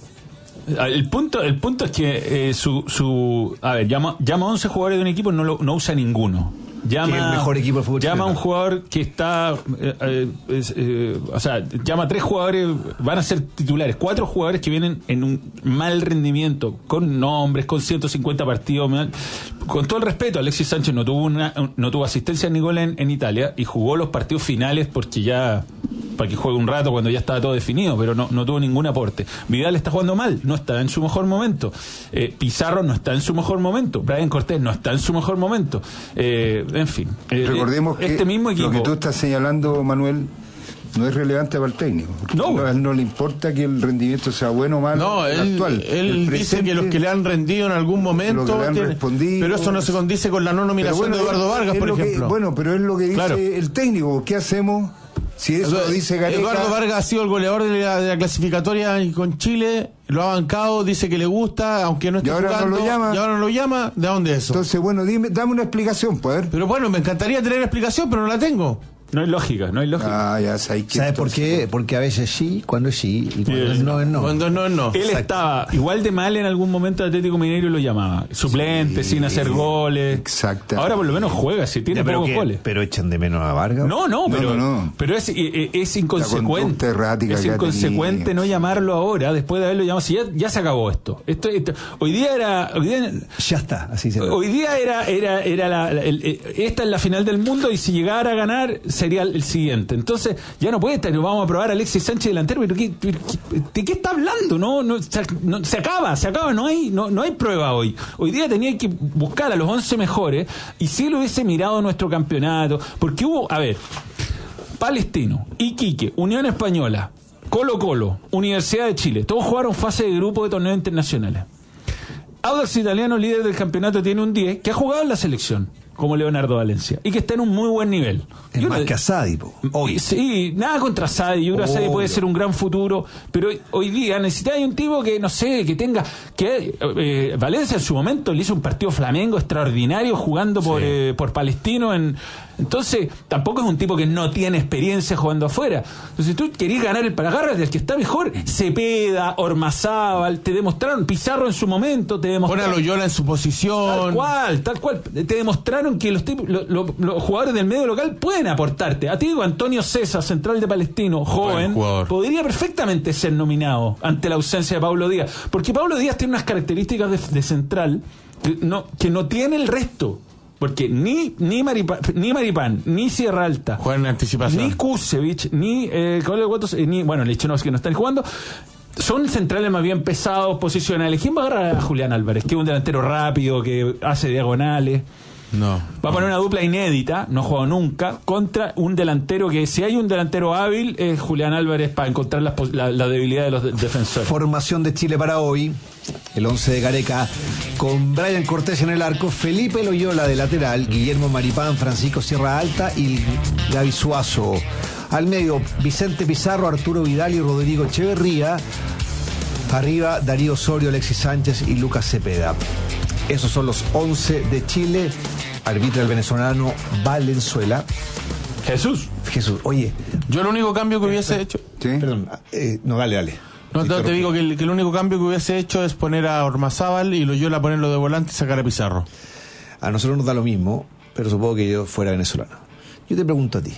El punto es que llama 11 jugadores de un equipo, no usa ninguno. llama, que es el mejor equipo de fútbol llama a un chileno. jugador que está, o sea, llama a 3 jugadores, van a ser titulares, 4 jugadores que vienen en un mal rendimiento, con nombres, con 150 partidos. Con todo el respeto, Alexis Sánchez no tuvo asistencia ni gol en Italia y jugó los partidos finales porque ya, para que juegue un rato cuando ya estaba todo definido, pero no tuvo ningún aporte. Vidal está jugando mal, no está en su mejor momento. Pizarro no está en su mejor momento. Brian Cortés no está en su mejor momento. En fin. Recordemos que este mismo equipo, lo que tú estás señalando, Manuel, no es relevante para el técnico. A él no le importa que el rendimiento sea bueno o malo. No, él dice que los que le han rendido en algún momento pero eso no se condice con la no nominación de Eduardo Vargas, por ejemplo. Pero es lo que dice el técnico. ¿Qué hacemos? Si eso lo dice Gareca. Eduardo Vargas ha sido el goleador de la clasificatoria con Chile, lo ha bancado, dice que le gusta, aunque no esté jugando, y ahora no lo llama. ¿De dónde es eso? Entonces, bueno, dame una explicación, pues. Pero bueno, me encantaría tener explicación, pero no la tengo. No hay lógica. Ya sabes que ¿sabes por qué? Porque a veces sí, cuando es sí, y cuando no es no. Cuando no es no. Él estaba igual de mal en algún momento de Atlético Mineiro y lo llamaba. Suplente, sin hacer goles. Exacto. Ahora por lo menos juega, si tiene pocos goles. ¿Pero echan de menos a Vargas? Pero es inconsecuente. Es inconsecuente no llamarlo ahora, después de haberlo llamado. Si ya se acabó esto. Hoy día ya está, así se hoy día era esta es la final del mundo y si llegara a ganar sería el siguiente. Entonces ya no puede estar, vamos a probar a Alexis Sánchez delantero, pero ¿de qué está hablando? Se acaba, no hay prueba hoy día. Tenía que buscar a los 11 mejores, y si él hubiese mirado nuestro campeonato, porque hubo, Palestino, Iquique, Unión Española, Colo-Colo, Universidad de Chile, todos jugaron fase de grupo de torneos internacionales. Audax Italiano, líder del campeonato, tiene un 10 que ha jugado en la selección, como Leonardo Valencia, y que está en un muy buen nivel. Es más que Asadi, hoy. Sí, nada contra Asadi. Yo creo que Asadi puede ser un gran futuro, pero hoy día necesitáis un tipo que, no sé, que tenga... Valencia en su momento le hizo un partido Flamengo extraordinario jugando por Palestino Entonces, tampoco es un tipo que no tiene experiencia jugando afuera. Entonces, si tú querés ganar el agárrate del que está mejor. Cepeda, Ormazábal, te demostraron, Pizarro en su momento, te demostraron... Pon a Loyola en su posición. Tal cual. Te demostraron que los jugadores del medio local pueden aportarte. A ti digo, Antonio César, central de Palestino, joven, podría perfectamente ser nominado ante la ausencia de Pablo Díaz. Porque Pablo Díaz tiene unas características de central que no tiene el resto. Porque ni Maripán, ni Sierra Alta, juegan en anticipación, ni Kusevich, ni Lichnowsky, que no están jugando, son centrales más bien pesados, posicionales. ¿Quién va a agarrar a Julián Álvarez, que es un delantero rápido, que hace diagonales? No. Va a poner una dupla inédita, no ha jugado nunca, contra un delantero que, si hay un delantero hábil, es Julián Álvarez, para encontrar la debilidad de los defensores. Formación de Chile para hoy: el 11 de Gareca, con Brian Cortés en el arco, Felipe Loyola de lateral, Guillermo Maripán, Francisco Sierra Alta y Gaby Suazo. Al medio, Vicente Pizarro, Arturo Vidal y Rodrigo Echeverría. Arriba, Darío Osorio, Alexis Sánchez y Lucas Cepeda. Esos son los 11 de Chile. Arbitra el venezolano Valenzuela. Jesús. Oye, yo el único cambio que hubiese hecho... ¿Sí? Perdón, no, dale. No, te digo que el único cambio que hubiese hecho es poner a Ormazábal y Loyola ponerlo de volante y sacar a Pizarro. A nosotros nos da lo mismo, pero supongo que yo fuera venezolano. Yo te pregunto a ti,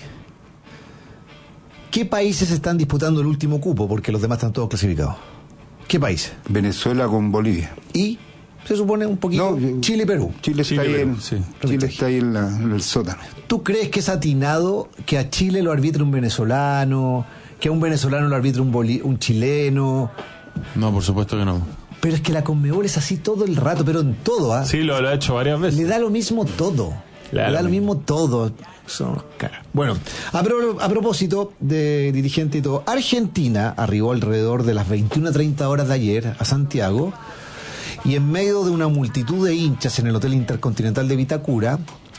¿qué países están disputando el último cupo? Porque los demás están todos clasificados. ¿Qué países? Venezuela con Bolivia. Y se supone un poquito Chile y Perú. Chile está ahí en el sótano. ¿Tú crees que es atinado que a Chile lo arbitre un venezolano, que a un venezolano lo arbitre un chileno? No, por supuesto que no. Pero es que la Conmebol es así todo el rato, pero en todo, Sí, lo ha hecho varias veces. Le da lo mismo todo. Claro. Le da lo mismo todo. Bueno, a propósito de dirigente y todo, Argentina arribó alrededor de las 21:30 horas de ayer a Santiago, y en medio de una multitud de hinchas en el Hotel Intercontinental de Vitacura,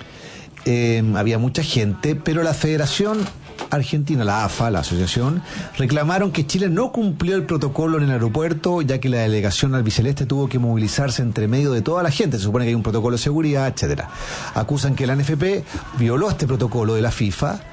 había mucha gente, pero la Federación Argentina, la AFA, la asociación, reclamaron que Chile no cumplió el protocolo en el aeropuerto, ya que la delegación albiceleste tuvo que movilizarse entre medio de toda la gente. Se supone que hay un protocolo de seguridad, etcétera. Acusan que la NFP violó este protocolo de la FIFA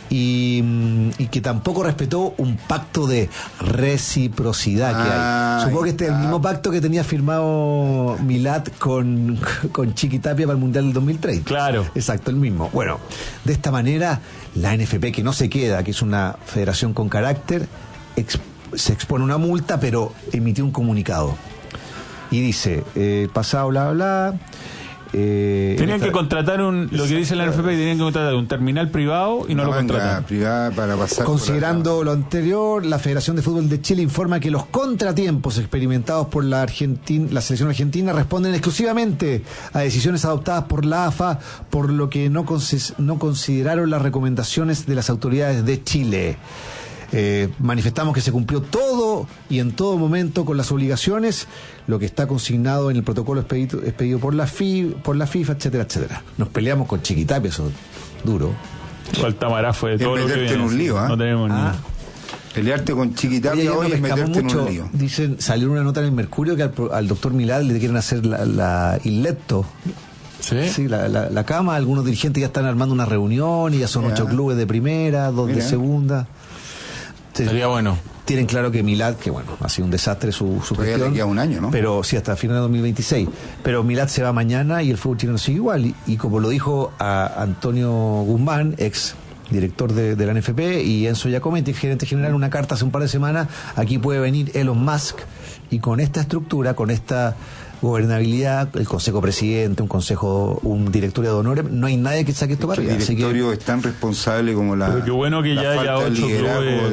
y que tampoco respetó un pacto de reciprocidad que hay. Supongo que este es el mismo pacto que tenía firmado Milad con Chiqui Tapia para el Mundial del 2030. Claro. Exacto, el mismo. Bueno, de esta manera, la NFP, que no se queda, que es una federación con carácter, se expone una multa, pero emitió un comunicado. Y dice, pasado, bla, bla, tenían que contratar lo que dice la NFP, tenían que contratar un terminal privado y no lo contrataron. Privada para pasar. Considerando lo anterior, la Federación de Fútbol de Chile informa que los contratiempos experimentados por la selección argentina responden exclusivamente a decisiones adoptadas por la AFA, por lo que no consideraron las recomendaciones de las autoridades de Chile. Manifestamos que se cumplió todo y en todo momento con las obligaciones, lo que está consignado en el protocolo expedido por la FIFA, etcétera, etcétera. Nos peleamos con Chiqui Tapia, eso duro. Falta fue de todo lo que viene. En un lío, no tenemos ni. Pelearte con Chiqui Tapia hoy es meterte en un lío. Dicen, salió una nota en el Mercurio que al doctor Milad le quieren hacer la inlepto. Sí, la cama. Algunos dirigentes ya están armando una reunión y ya son 8 clubes de primera, 2 de segunda. Sería bueno. Tienen claro que Milad, que bueno, ha sido un desastre su gestión. Ya un año, ¿no? Pero sí, hasta final de 2026. Pero Milad se va mañana y el fútbol chileno sigue igual. Y como lo dijo a Antonio Guzmán, ex director de la NFP, y Enzo Giacometti, gerente general, una carta hace un par de semanas, aquí puede venir Elon Musk, y con esta estructura, con esta gobernabilidad, el consejo presidente, un directorio de honores, no hay nadie que saque esto para arriba. El directorio es tan responsable como la, pero qué bueno que ya haya 8 liderazgo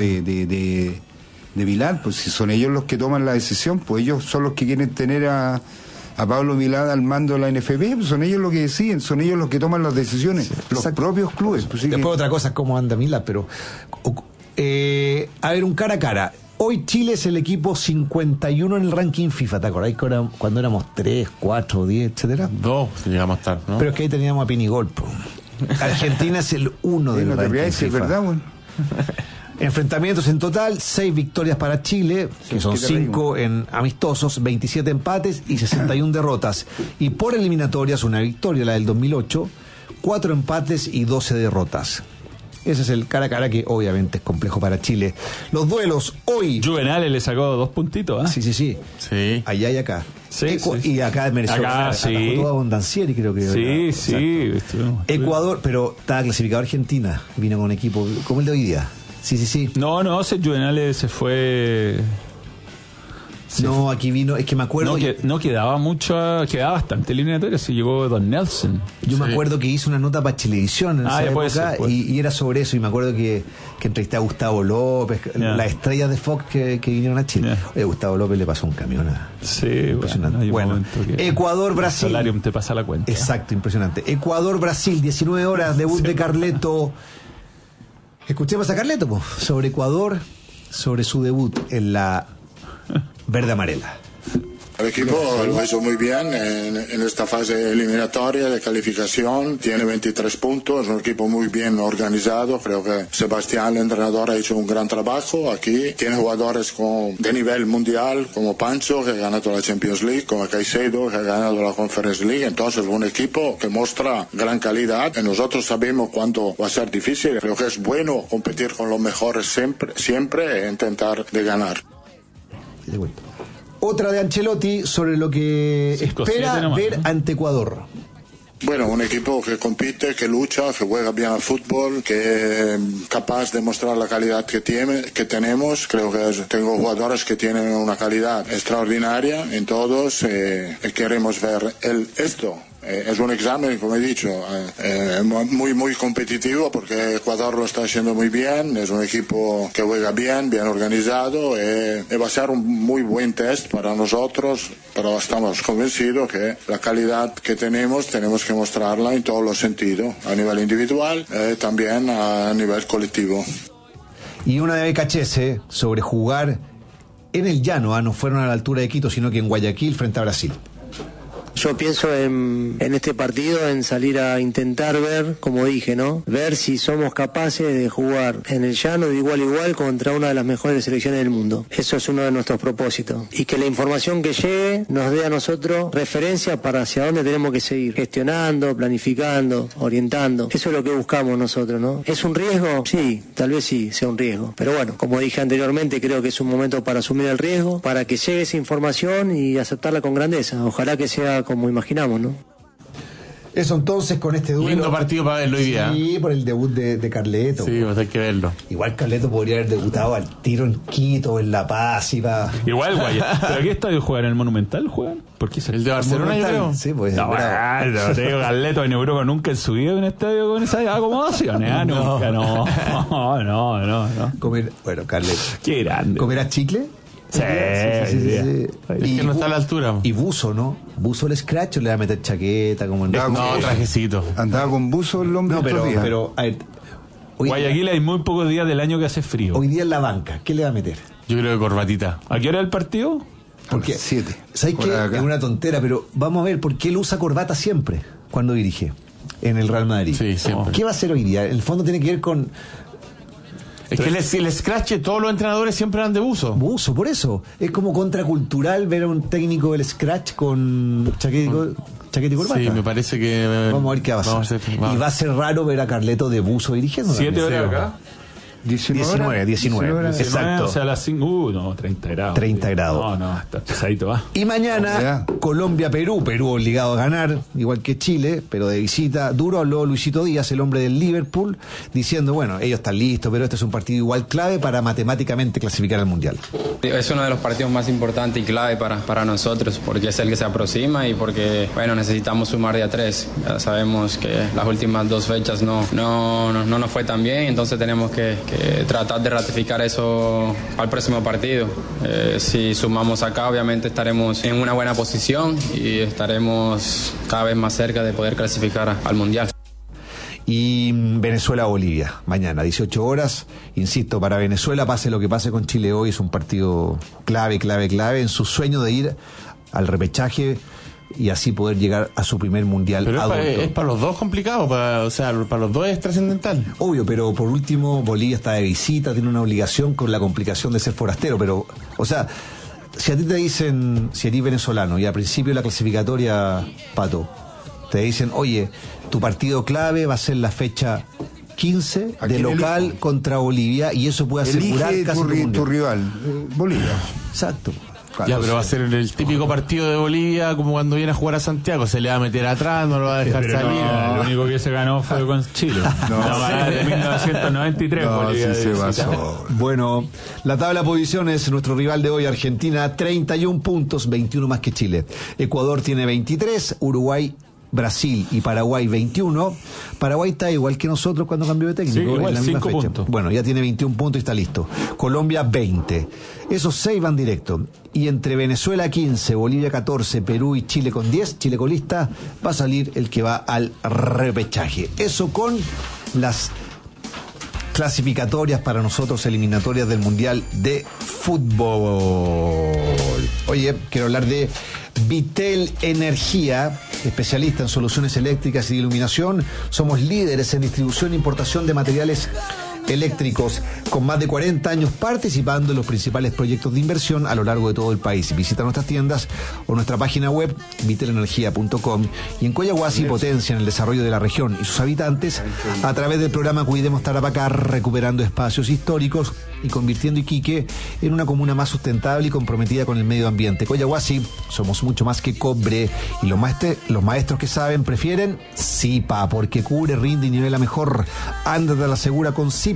de Milad, pues si son ellos los que toman la decisión, pues ellos son los que quieren tener a Pablo Milad al mando de la NFP, pues son ellos los que deciden, son ellos los que toman las decisiones, los propios clubes. Pues, después otra cosa es cómo anda Milad, pero a ver, un cara a cara. Hoy Chile es el equipo 51 en el ranking FIFA, ¿te acordás cuando éramos 3, 4, 10, etcétera? 2 llegamos a estar, ¿no? Pero es que ahí teníamos a Pinigol. Argentina es el 1 del ranking FIFA. ¿Verdad, bueno? Enfrentamientos en total, 6 victorias para Chile, que son 5 en amistosos, 27 empates y 61 derrotas. Y por eliminatorias, una victoria, la del 2008, 4 empates y 12 derrotas. Ese es el cara a cara que obviamente es complejo para Chile. Los duelos hoy. Juvenal le sacó 2 puntitos, ¿eh? Sí. Allá y acá. Sí. Y acá mereció ganar. Sí. Todo Bondancieri, creo que. Sí. Ecuador, pero estaba clasificado Argentina. Vino con un equipo como el de hoy día. Sí. No, ese Juvenal se fue. No, aquí vino, es que me acuerdo. No quedaba bastante eliminatoria, se llegó Don Nelson. Yo me acuerdo que hice una nota para Chilevisión en esa época y era sobre eso. Y me acuerdo que entrevisté a Gustavo López, las estrellas de Fox que vinieron a Chile. Oye, Gustavo López le pasó un camión impresionante. Bueno, Ecuador-Brasil. El Solarium te pasa la cuenta. Exacto, impresionante. Ecuador-Brasil, 19 horas, debut de Carleto. Escuchemos a Carleto sobre Ecuador, sobre su debut en la verde amarela. El equipo lo ha hecho muy bien en esta fase eliminatoria de calificación, tiene 23 puntos, es un equipo muy bien organizado, creo que Sebastián, el entrenador, ha hecho un gran trabajo aquí, tiene jugadores de nivel mundial como Pancho, que ha ganado la Champions League, como Caicedo, que ha ganado la Conference League, entonces un equipo que muestra gran calidad, y nosotros sabemos cuánto va a ser difícil, creo que es bueno competir con los mejores siempre e intentar de ganar. Otra de Ancelotti sobre lo que espera ver ante Ecuador. Bueno, un equipo que compite, que lucha, que juega bien al fútbol, que es capaz de mostrar la calidad que tenemos. Creo que tengo jugadores que tienen una calidad extraordinaria en todos. Queremos ver esto. Es un examen, como he dicho, muy competitivo porque Ecuador lo está haciendo muy bien, es un equipo que juega bien organizado y va a ser un muy buen test para nosotros, pero estamos convencidos que la calidad que tenemos que mostrarla en todos los sentidos, a nivel individual y también a nivel colectivo. Y una de Becachese sobre jugar en el llano, no fueron a la altura de Quito, sino que en Guayaquil frente a Brasil. Yo pienso en este partido, en salir a intentar ver, como dije, ¿no? Ver si somos capaces de jugar en el llano de igual a igual contra una de las mejores selecciones del mundo. Eso es uno de nuestros propósitos. Y que la información que llegue nos dé a nosotros referencia para hacia dónde tenemos que seguir. Gestionando, planificando, orientando. Eso es lo que buscamos nosotros, ¿no? ¿Es un riesgo? Sí, tal vez sí, sea un riesgo. Pero bueno, como dije anteriormente, creo que es un momento para asumir el riesgo, para que llegue esa información y aceptarla con grandeza. Ojalá que sea como imaginamos, ¿no? Eso entonces con este duelo. Lindo partido para verlo hoy día. Sí, por el debut de Carleto. Sí, pues hay que verlo. Igual Carleto podría haber debutado al tiro en Quito, en La Paz, Igual, güey. ¿Pero qué estadio juegan? ¿El Monumental juegan? ¿Por qué el de Barcelona, yo creo? Sí, pues. No, te digo, Carleto en Europa nunca en su vida un estadio con esas acomodaciones. Nunca, no. Bueno, Carleto. Qué grande. ¿Comerás chicle? Sí. Es que no está a la altura. Y buzo, ¿no? ¿Buzo el scratch o le va a meter chaqueta? Como en... No, trajecito. Andaba con buzo el hombre. No, pero a ver, Guayaquil hay muy pocos días del año que hace frío. Hoy día en la banca, ¿qué le va a meter? Yo creo que corbatita. ¿A qué hora es el partido? Porque 7. ¿Sabes qué? Es una tontera, pero vamos a ver por qué él usa corbata siempre cuando dirige en el Real Madrid. Sí, siempre. ¿Qué va a hacer hoy día? En el fondo tiene que ver con... Es que el scratch, todos los entrenadores siempre van de buzo. Buzo, por eso. Es como contracultural ver a un técnico del scratch con chaqueta y corbata. Sí, me parece que... Vamos a ver qué va a pasar. Y va a ser raro ver a Carleto de buzo dirigiendo. 7 horas acá. 19. Exacto. O sea, a las 5, no, 30 grados. 30 grados. No, está pesadito, va. Y mañana, Colombia-Perú. Perú obligado a ganar, igual que Chile, pero de visita. Duro habló Luisito Díaz, el hombre del Liverpool, diciendo, bueno, ellos están listos, pero este es un partido igual clave para matemáticamente clasificar al Mundial. Es uno de los partidos más importantes y clave para nosotros, porque es el que se aproxima y porque, bueno, necesitamos sumar de a 3. Ya sabemos que las últimas 2 fechas no nos fue tan bien, entonces tenemos que tratar de ratificar eso al próximo partido. Si sumamos acá, obviamente estaremos en una buena posición y estaremos cada vez más cerca de poder clasificar al Mundial. Y Venezuela-Bolivia, mañana, 18 horas. Insisto, para Venezuela, pase lo que pase con Chile hoy, es un partido clave en su sueño de ir al repechaje y así poder llegar a su primer mundial. Pero adulto. Es para los dos complicado, para los dos es trascendental. Obvio, pero por último, Bolivia está de visita, tiene una obligación con la complicación de ser forastero, pero, o sea, si a ti te dicen, si eres venezolano y al principio de la clasificatoria, Pato, te dicen, oye, tu partido clave va a ser la fecha 15 de local contra Bolivia y eso puede asegurar casi tu rival, Bolivia. Exacto. Ya, pero va a ser el típico partido de Bolivia como cuando viene a jugar a Santiago, se le va a meter atrás, no lo va a dejar salir. No, lo único que se ganó fue con Chile. De 1993 Bolivia. Sí se pasó. Bueno, la tabla de posiciones, nuestro rival de hoy, Argentina, 31 puntos, 21 más que Chile. Ecuador tiene 23, Uruguay, Brasil y Paraguay 21. Paraguay está igual que nosotros cuando cambió de técnico. Sí, igual, en la misma 5 fecha. puntos. Bueno, ya tiene 21 puntos y está listo. Colombia 20. Esos 6 van directo. Y entre Venezuela 15, Bolivia 14, Perú y Chile con 10, Chile colista, va a salir el que va al repechaje. Eso con las clasificatorias para nosotros, eliminatorias del Mundial de Fútbol. Oye, quiero hablar de Vitel Energía, especialista en soluciones eléctricas y de iluminación. Somos líderes en distribución e importación de materiales eléctricos, con más de 40 años participando en los principales proyectos de inversión a lo largo de todo el país. Visita nuestras tiendas o nuestra página web vitelenergia.com y en Coyahuasi potencian el desarrollo de la región y sus habitantes a través del programa Cuidemos Tarapacá, recuperando espacios históricos y convirtiendo Iquique en una comuna más sustentable y comprometida con el medio ambiente. Coyahuasi, somos mucho más que cobre, y los maestros que saben prefieren Zipa, porque cubre, rinde y nivela mejor. Ándate a la segura con Zipa.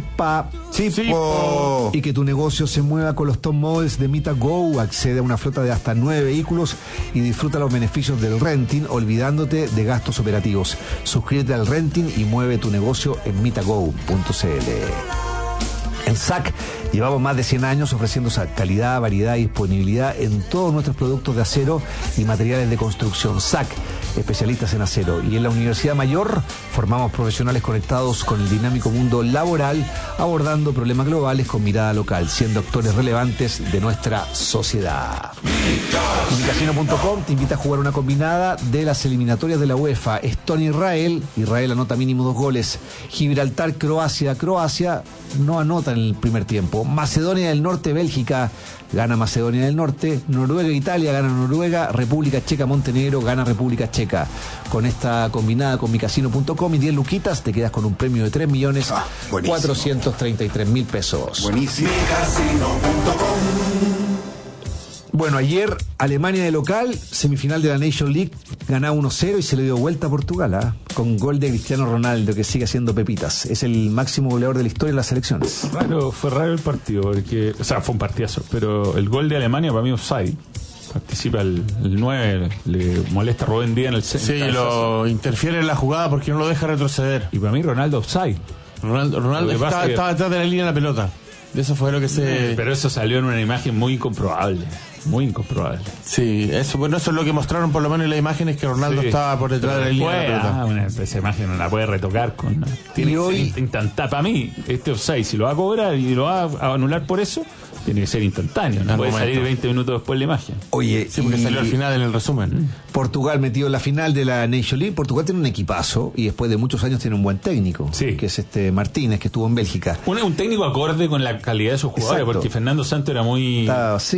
Y que tu negocio se mueva con los top models de Mita Go. Accede a una flota de hasta 9 vehículos y disfruta los beneficios del renting, olvidándote de gastos operativos. Suscríbete al renting y mueve tu negocio en mitago.cl. En SAC llevamos más de 100 años ofreciendo calidad, variedad y disponibilidad en todos nuestros productos de acero y materiales de construcción. SAC, especialistas en acero. Y en la Universidad Mayor formamos profesionales conectados con el dinámico mundo laboral, abordando problemas globales con mirada local, siendo actores relevantes de nuestra sociedad. Micasino.com te invita a jugar una combinada de las eliminatorias de la UEFA. Estonia-Israel, Israel anota mínimo 2 goles. Gibraltar-Croacia, Croacia no anota en el primer tiempo. Macedonia del Norte, Bélgica, gana Macedonia del Norte. Noruega-Italia, gana Noruega. República Checa-Montenegro, gana República Checa. Con esta combinada con Micasino.com y 10 luquitas te quedas con un premio de 3.433.000 pesos. Buenísimo. Bueno, ayer Alemania de local, semifinal de la Nation League, ganaba 1-0 y se le dio vuelta a Portugal, con gol de Cristiano Ronaldo, que sigue haciendo pepitas. Es el máximo goleador de la historia de las selecciones. Fue raro el partido, porque, o sea, fue un partidazo, pero el gol de Alemania para mí offside. Participa el 9, le molesta a Rubén Díaz en el centro. Sí, lo interfiere en la jugada porque no lo deja retroceder. Y para mí Ronaldo offside. Ronaldo estaba detrás de la línea de la pelota. De eso fue lo que se... Pero eso salió en una imagen muy incomprobable. Muy incomprobable. Sí, eso es lo que mostraron por lo menos en las imágenes, que Ronaldo estaba por detrás de la línea de la pelota. Esa imagen no la puede retocar con... Tiene que ser instantáneo. Para mí, este offside, si lo va a cobrar y lo va a anular por eso, tiene que ser instantáneo. No puede salir 20 minutos después la imagen. Oye, sí, porque salió al final en el resumen. Portugal metido en la final de la Nation League. Portugal tiene un equipazo y después de muchos años tiene un buen técnico, que es Martínez, que estuvo en Bélgica. Un técnico acorde con la calidad de sus jugadores. Exacto. Porque Fernando Santos era muy...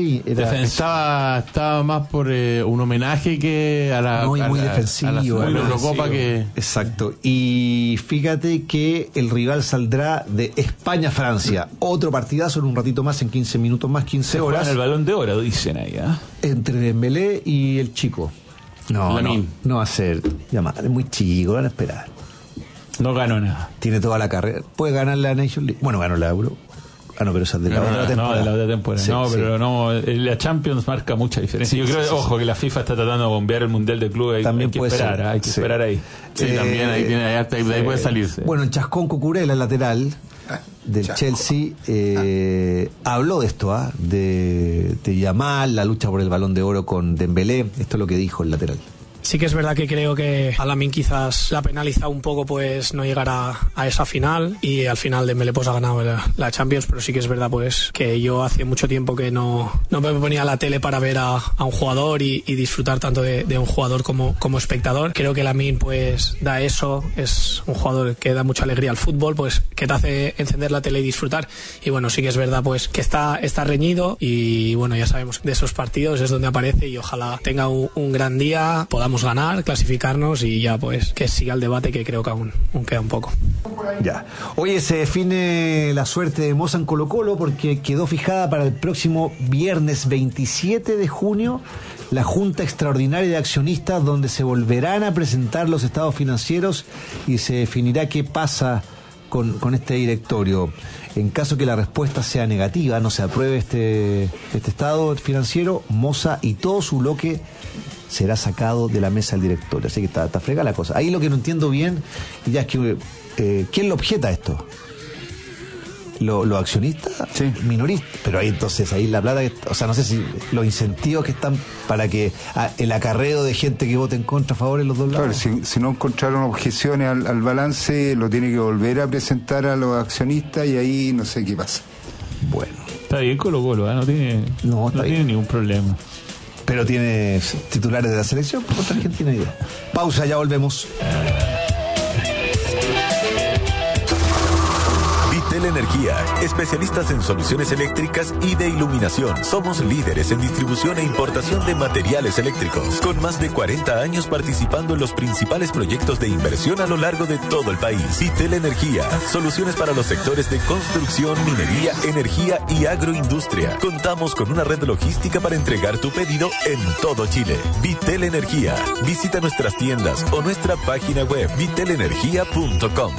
Estaba más por un homenaje que a la... muy defensivo. A la Eurocopa que... Exacto. Y fíjate que el rival saldrá de España-Francia. Otro partidazo en un ratito más, en 15 minutos más, 15 horas. En el Balón de Oro, dicen ahí, entre Dembélé y el chico. No va a ser llamada, es muy chico, van a esperar. No ganó nada. Tiene toda la carrera. Puede ganar la Nation League. Bueno, ganó la Euro. Pero esa es de la otra temporada. No, de la otra temporada. Sí, pero la Champions marca mucha diferencia. Yo creo, ojo, que la FIFA está tratando de bombear el Mundial de Clubes. También hay que esperar ahí. Sí, también ahí puede salir. Bueno, en Chascón Cucurella, el lateral del Chelsea, habló de esto, de Yamal, la lucha por el Balón de Oro con Dembélé. Esto es lo que dijo el lateral. Sí que es verdad que creo que a Lamine quizás la penaliza un poco pues no llegar a esa final, y al final Dembélé pues ha ganado la Champions, pero sí que es verdad pues que yo hace mucho tiempo que no me ponía la tele para ver a un jugador y disfrutar tanto de un jugador como espectador. Creo que Lamine pues da eso, es un jugador que da mucha alegría al fútbol, pues que te hace encender la tele y disfrutar. Y bueno, sí que es verdad pues que está reñido, y bueno, ya sabemos de esos partidos es donde aparece, y ojalá tenga un gran día, podamos ganar, clasificarnos y ya pues que siga el debate, que creo que aún queda un poco. Ya. Oye, se define la suerte de Moza en Colo-Colo porque quedó fijada para el próximo viernes 27 de junio la Junta Extraordinaria de Accionistas, donde se volverán a presentar los estados financieros y se definirá qué pasa con este directorio. En caso que la respuesta sea negativa, no se apruebe este estado financiero, Moza y todo su bloque será sacado de la mesa del directorio. Así que está fregada la cosa. Ahí lo que no entiendo bien ya es que ¿quién lo objeta esto? ¿Los accionistas? Sí. Minoristas. Pero ahí entonces, ahí la plata, o sea, no sé si los incentivos que están para que el acarreo de gente que vote en contra, a favor en los dos lados. Claro, si no encontraron objeciones al balance, lo tiene que volver a presentar a los accionistas y ahí no sé qué pasa. Bueno. Está bien Colo-Colo, no tiene ningún problema. Pero tiene titulares de la selección contra Argentina. Pausa, ya volvemos. Vitel Energía, especialistas en soluciones eléctricas y de iluminación. Somos líderes en distribución e importación de materiales eléctricos, con más de 40 años participando en los principales proyectos de inversión a lo largo de todo el país. Vitel Energía, soluciones para los sectores de construcción, minería, energía y agroindustria. Contamos con una red logística para entregar tu pedido en todo Chile. Vitel Energía. Visita nuestras tiendas o nuestra página web vitelenergia.com.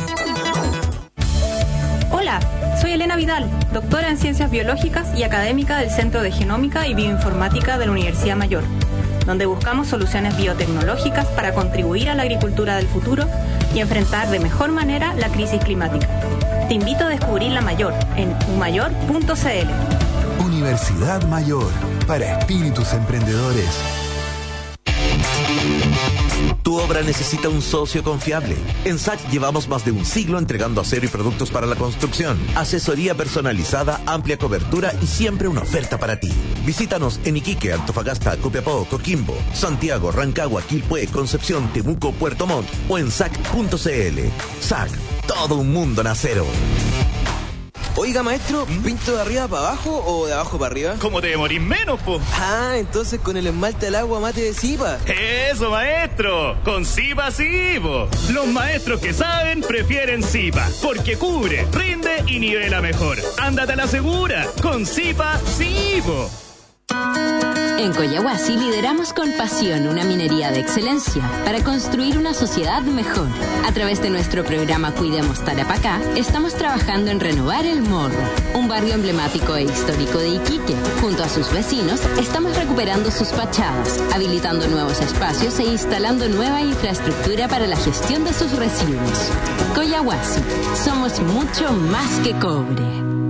Hola, soy Elena Vidal, doctora en Ciencias Biológicas y académica del Centro de Genómica y Bioinformática de la Universidad Mayor, donde buscamos soluciones biotecnológicas para contribuir a la agricultura del futuro y enfrentar de mejor manera la crisis climática. Te invito a descubrir la Mayor en umayor.cl. Universidad Mayor, para espíritus emprendedores. Tu obra necesita un socio confiable. En SAC llevamos más de un siglo entregando acero y productos para la construcción. Asesoría personalizada, amplia cobertura y siempre una oferta para ti. Visítanos en Iquique, Antofagasta, Copiapó, Coquimbo, Santiago, Rancagua, Quilpué, Concepción, Temuco, Puerto Montt o en SAC.cl. SAC, todo un mundo en acero. Oiga, maestro, ¿pinto de arriba para abajo o de abajo para arriba? ¿Cómo te demorís menos, po? Ah, entonces con el esmalte al agua mate de Zipa. ¡Eso, maestro! ¡Con Zipa sí, po! Los maestros que saben prefieren Zipa, porque cubre, rinde y nivela mejor. ¡Ándate a la segura! ¡Con Zipa sí, po! En Coyahuasi lideramos con pasión una minería de excelencia para construir una sociedad mejor. A través de nuestro programa Cuidemos Tarapacá, estamos trabajando en renovar El Morro, un barrio emblemático e histórico de Iquique. Junto a sus vecinos, estamos recuperando sus fachadas, habilitando nuevos espacios e instalando nueva infraestructura para la gestión de sus residuos. Coyahuasi, somos mucho más que cobre.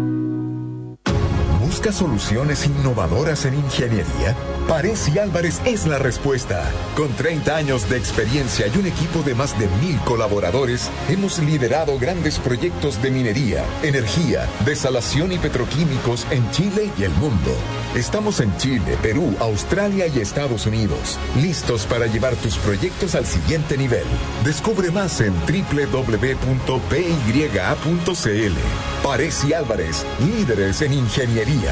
¿Busca soluciones innovadoras en ingeniería? Paresi Álvarez es la respuesta. Con 30 años de experiencia y un equipo de más de 1,000 colaboradores, hemos liderado grandes proyectos de minería, energía, desalación y petroquímicos en Chile y el mundo. Estamos en Chile, Perú, Australia y Estados Unidos, listos para llevar tus proyectos al siguiente nivel. Descubre más en www.pya.cl. Paresi Álvarez, líderes en ingeniería.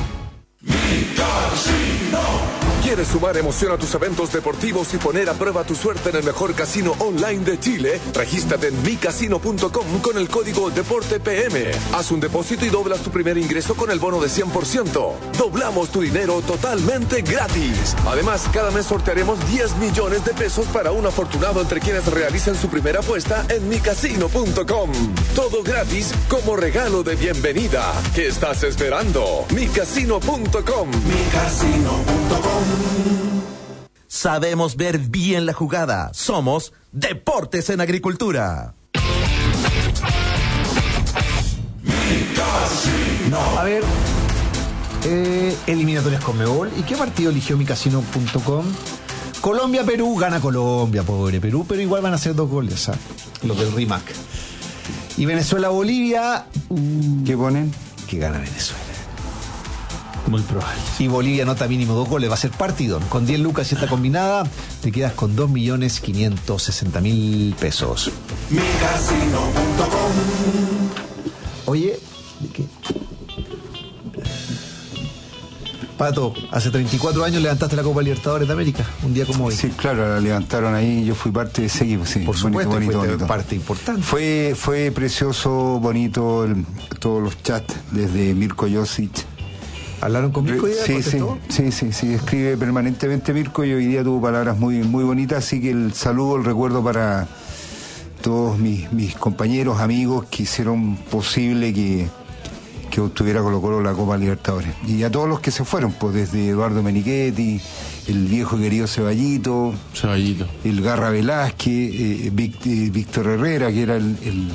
¿Quieres sumar emoción a tus eventos deportivos y poner a prueba tu suerte en el mejor casino online de Chile? Regístrate en micasino.com con el código DEPORTEPM. Haz un depósito y doblas tu primer ingreso con el bono de 100%. Doblamos tu dinero totalmente gratis. Además, cada mes sortearemos 10 millones de pesos para un afortunado entre quienes realicen su primera apuesta en micasino.com. Todo gratis como regalo de bienvenida. ¿Qué estás esperando? micasino.com. micasino.com. Sabemos ver bien la jugada. Somos Deportes en Agricultura. A ver, eliminatorias Conmebol. ¿Y qué partido eligió micasino.com? Colombia-Perú, gana Colombia, pobre Perú, pero igual van a ser 2 goles, ¿sabes? Los del RIMAC. Y Venezuela-Bolivia. ¿Qué ponen? Que gana Venezuela. Muy probable. Y Bolivia anota mínimo 2 goles, va a ser partidón. Con 10 lucas y esta combinada, te quedas con 2.560.000 pesos. micasino.com. Oye, ¿de qué? Pato, hace 34 años levantaste la Copa Libertadores de América, un día como hoy. Sí, claro, la levantaron ahí, yo fui parte de ese equipo, sí. Por supuesto, bonito. Parte importante. Fue precioso, bonito, todos los chats desde Mirko Josic. ¿Hablaron con Mirko? Sí, escribe permanentemente Mirko y hoy día tuvo palabras muy, muy bonitas, así que el saludo, el recuerdo para todos mis compañeros, amigos que hicieron posible que obtuviera Colo-Colo la Copa Libertadores. Y a todos los que se fueron, pues desde Eduardo Menichetti, el viejo y querido Ceballito, el Garra Velázquez, Víctor Herrera, que era el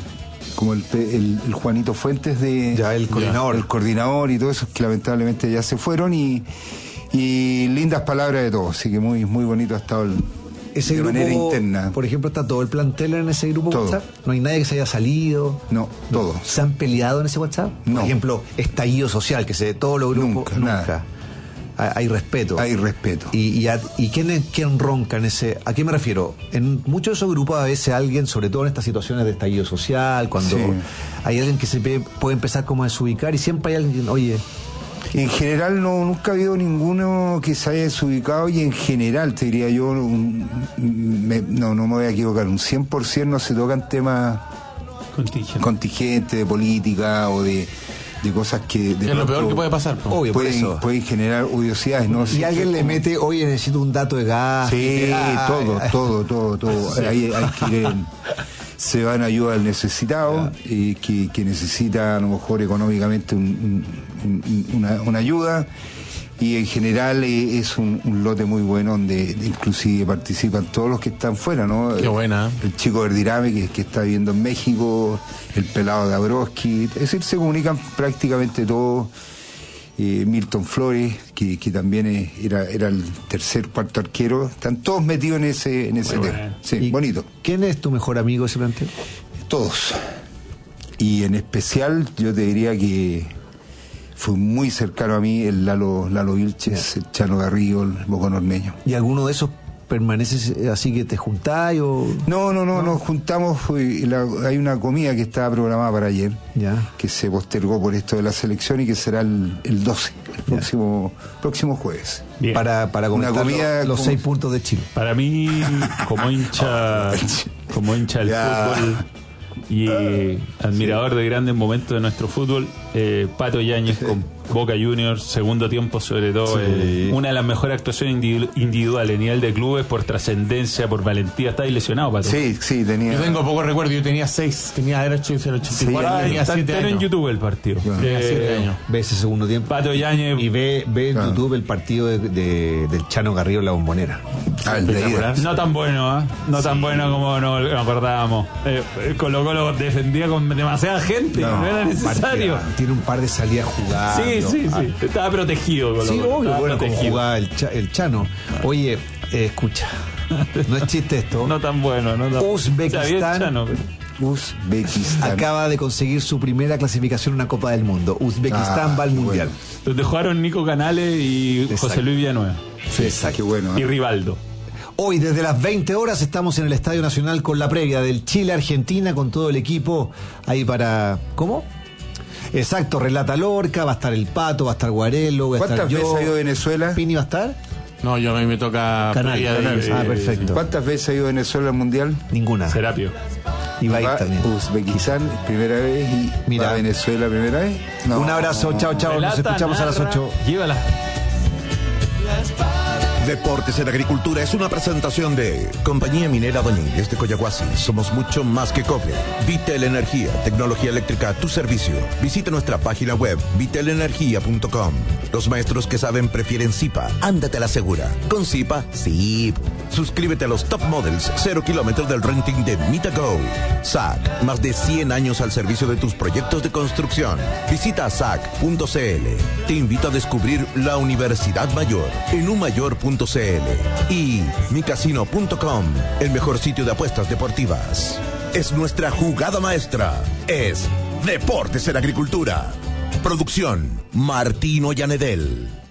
Juanito Fuentes de ya el coordinador. El coordinador y todo eso, que lamentablemente ya se fueron y lindas palabras de todos, así que muy, muy bonito ha estado ese de grupo, manera interna. Por ejemplo, ¿está todo el plantel en ese grupo todo. WhatsApp? ¿No hay nadie que se haya salido? No, todo. ¿Se han peleado en ese WhatsApp? No. Por ejemplo, estallido social, que se de todos los grupos. Nunca. Hay respeto. Hay respeto. ¿Y quién ronca en ese? ¿A qué me refiero? En muchos de esos grupos a veces alguien, sobre todo en estas situaciones de estallido social, cuando hay alguien que se puede empezar como a desubicar y siempre hay alguien, oye... En general nunca ha habido ninguno que se haya desubicado y en general, te diría yo, no me voy a equivocar, un 100% no se tocan temas contingentes de política o de cosas que... Es lo peor que puede pasar. Obvio, pueden generar odiosidades, ¿no? Y alguien le mete, oye, necesito un dato de gas. Sí, todo. Sí. Hay que ir se va en ayuda al necesitado, que necesita a lo mejor económicamente una ayuda, y en general es un lote muy bueno donde inclusive participan todos los que están fuera, ¿no? Qué buena. El chico Verdirame que está viviendo en México, el pelado de Abroski, es decir, se comunican prácticamente todos Milton Flores, que también era el tercer, cuarto arquero. Están todos metidos en ese tema. Sí, bonito. ¿Quién es tu mejor amigo de ese plantel? Todos. Y en especial yo te diría que fue muy cercano a mí el Lalo Vilches, el Chano Garrido, el Bocón Ormeño. ¿Y alguno de esos permaneces así que te juntáis o...? No, nos juntamos, hay una comida que estaba programada para ayer, que se postergó por esto de la selección y que será el 12, el próximo jueves. Bien. Para comentar los 6 puntos de Chile. Para mí, como hincha del fútbol y admirador de grandes momentos de nuestro fútbol, Pato Yáñez con Boca Juniors, segundo tiempo sobre todo, una de las mejores actuaciones individuales a nivel de clubes, por trascendencia, por valentía. ¿Estáis lesionado, Pato? Sí, tenía. Yo tengo poco recuerdo, yo tenía 6, era 84, tenía 7 años. En YouTube el partido. Tenía 7 años. Ve ese segundo tiempo. Pato Yáñez. Y ve en YouTube el partido del Chano Garrido en la Bombonera. No tan bueno, no tan bueno como nos acordábamos. Colo-Colo defendía con demasiada gente, no era necesario. Tiene un par de salidas jugadas. Sí. Estaba protegido. Sí, obvio, bueno, como jugaba el Chano. Oye, escucha, no es chiste esto. No tan bueno, no tan Uzbekistán. Uzbekistán acaba de conseguir su primera clasificación en una Copa del Mundo. Uzbekistán va al Mundial. Donde jugaron Nico Canales y José Luis Villanueva. Exacto. Qué bueno, y Rivaldo. Hoy desde las 20 horas estamos en el Estadio Nacional con la previa del Chile-Argentina, con todo el equipo ahí para... ¿Cómo? Exacto, relata Lorca, va a estar el Pato, va a estar Guarelo, va a estar yo. ¿Cuántas veces ha ido a Venezuela? ¿Pini va a estar? No, yo a mí me toca Canal. Perfecto. ¿Cuántas veces ha ido a Venezuela al Mundial? Ninguna. Serapio. Y va a ir también. Uzbekistán, primera vez, y va a Venezuela, primera vez. No. Un abrazo, chao, nos escuchamos a las 8. Llévala. Deportes en Agricultura es una presentación de Compañía Minera Doñínguez de Coyahuasi. Somos mucho más que cobre. Vitel Energía, tecnología eléctrica a tu servicio. Visita nuestra página web vitelenergia.com. Los maestros que saben prefieren Zipa. Ándate a la segura. Con Zipa, sí. Suscríbete a los Top Models 0 kilómetros del renting de Mitago. SAC, más de 100 años al servicio de tus proyectos de construcción. Visita sac.cl. Te invito a descubrir la Universidad Mayor en unmayor.cl y micasino.com, el mejor sitio de apuestas deportivas. Es nuestra jugada maestra. Es Deportes en Agricultura. Producción Martino Llanedel.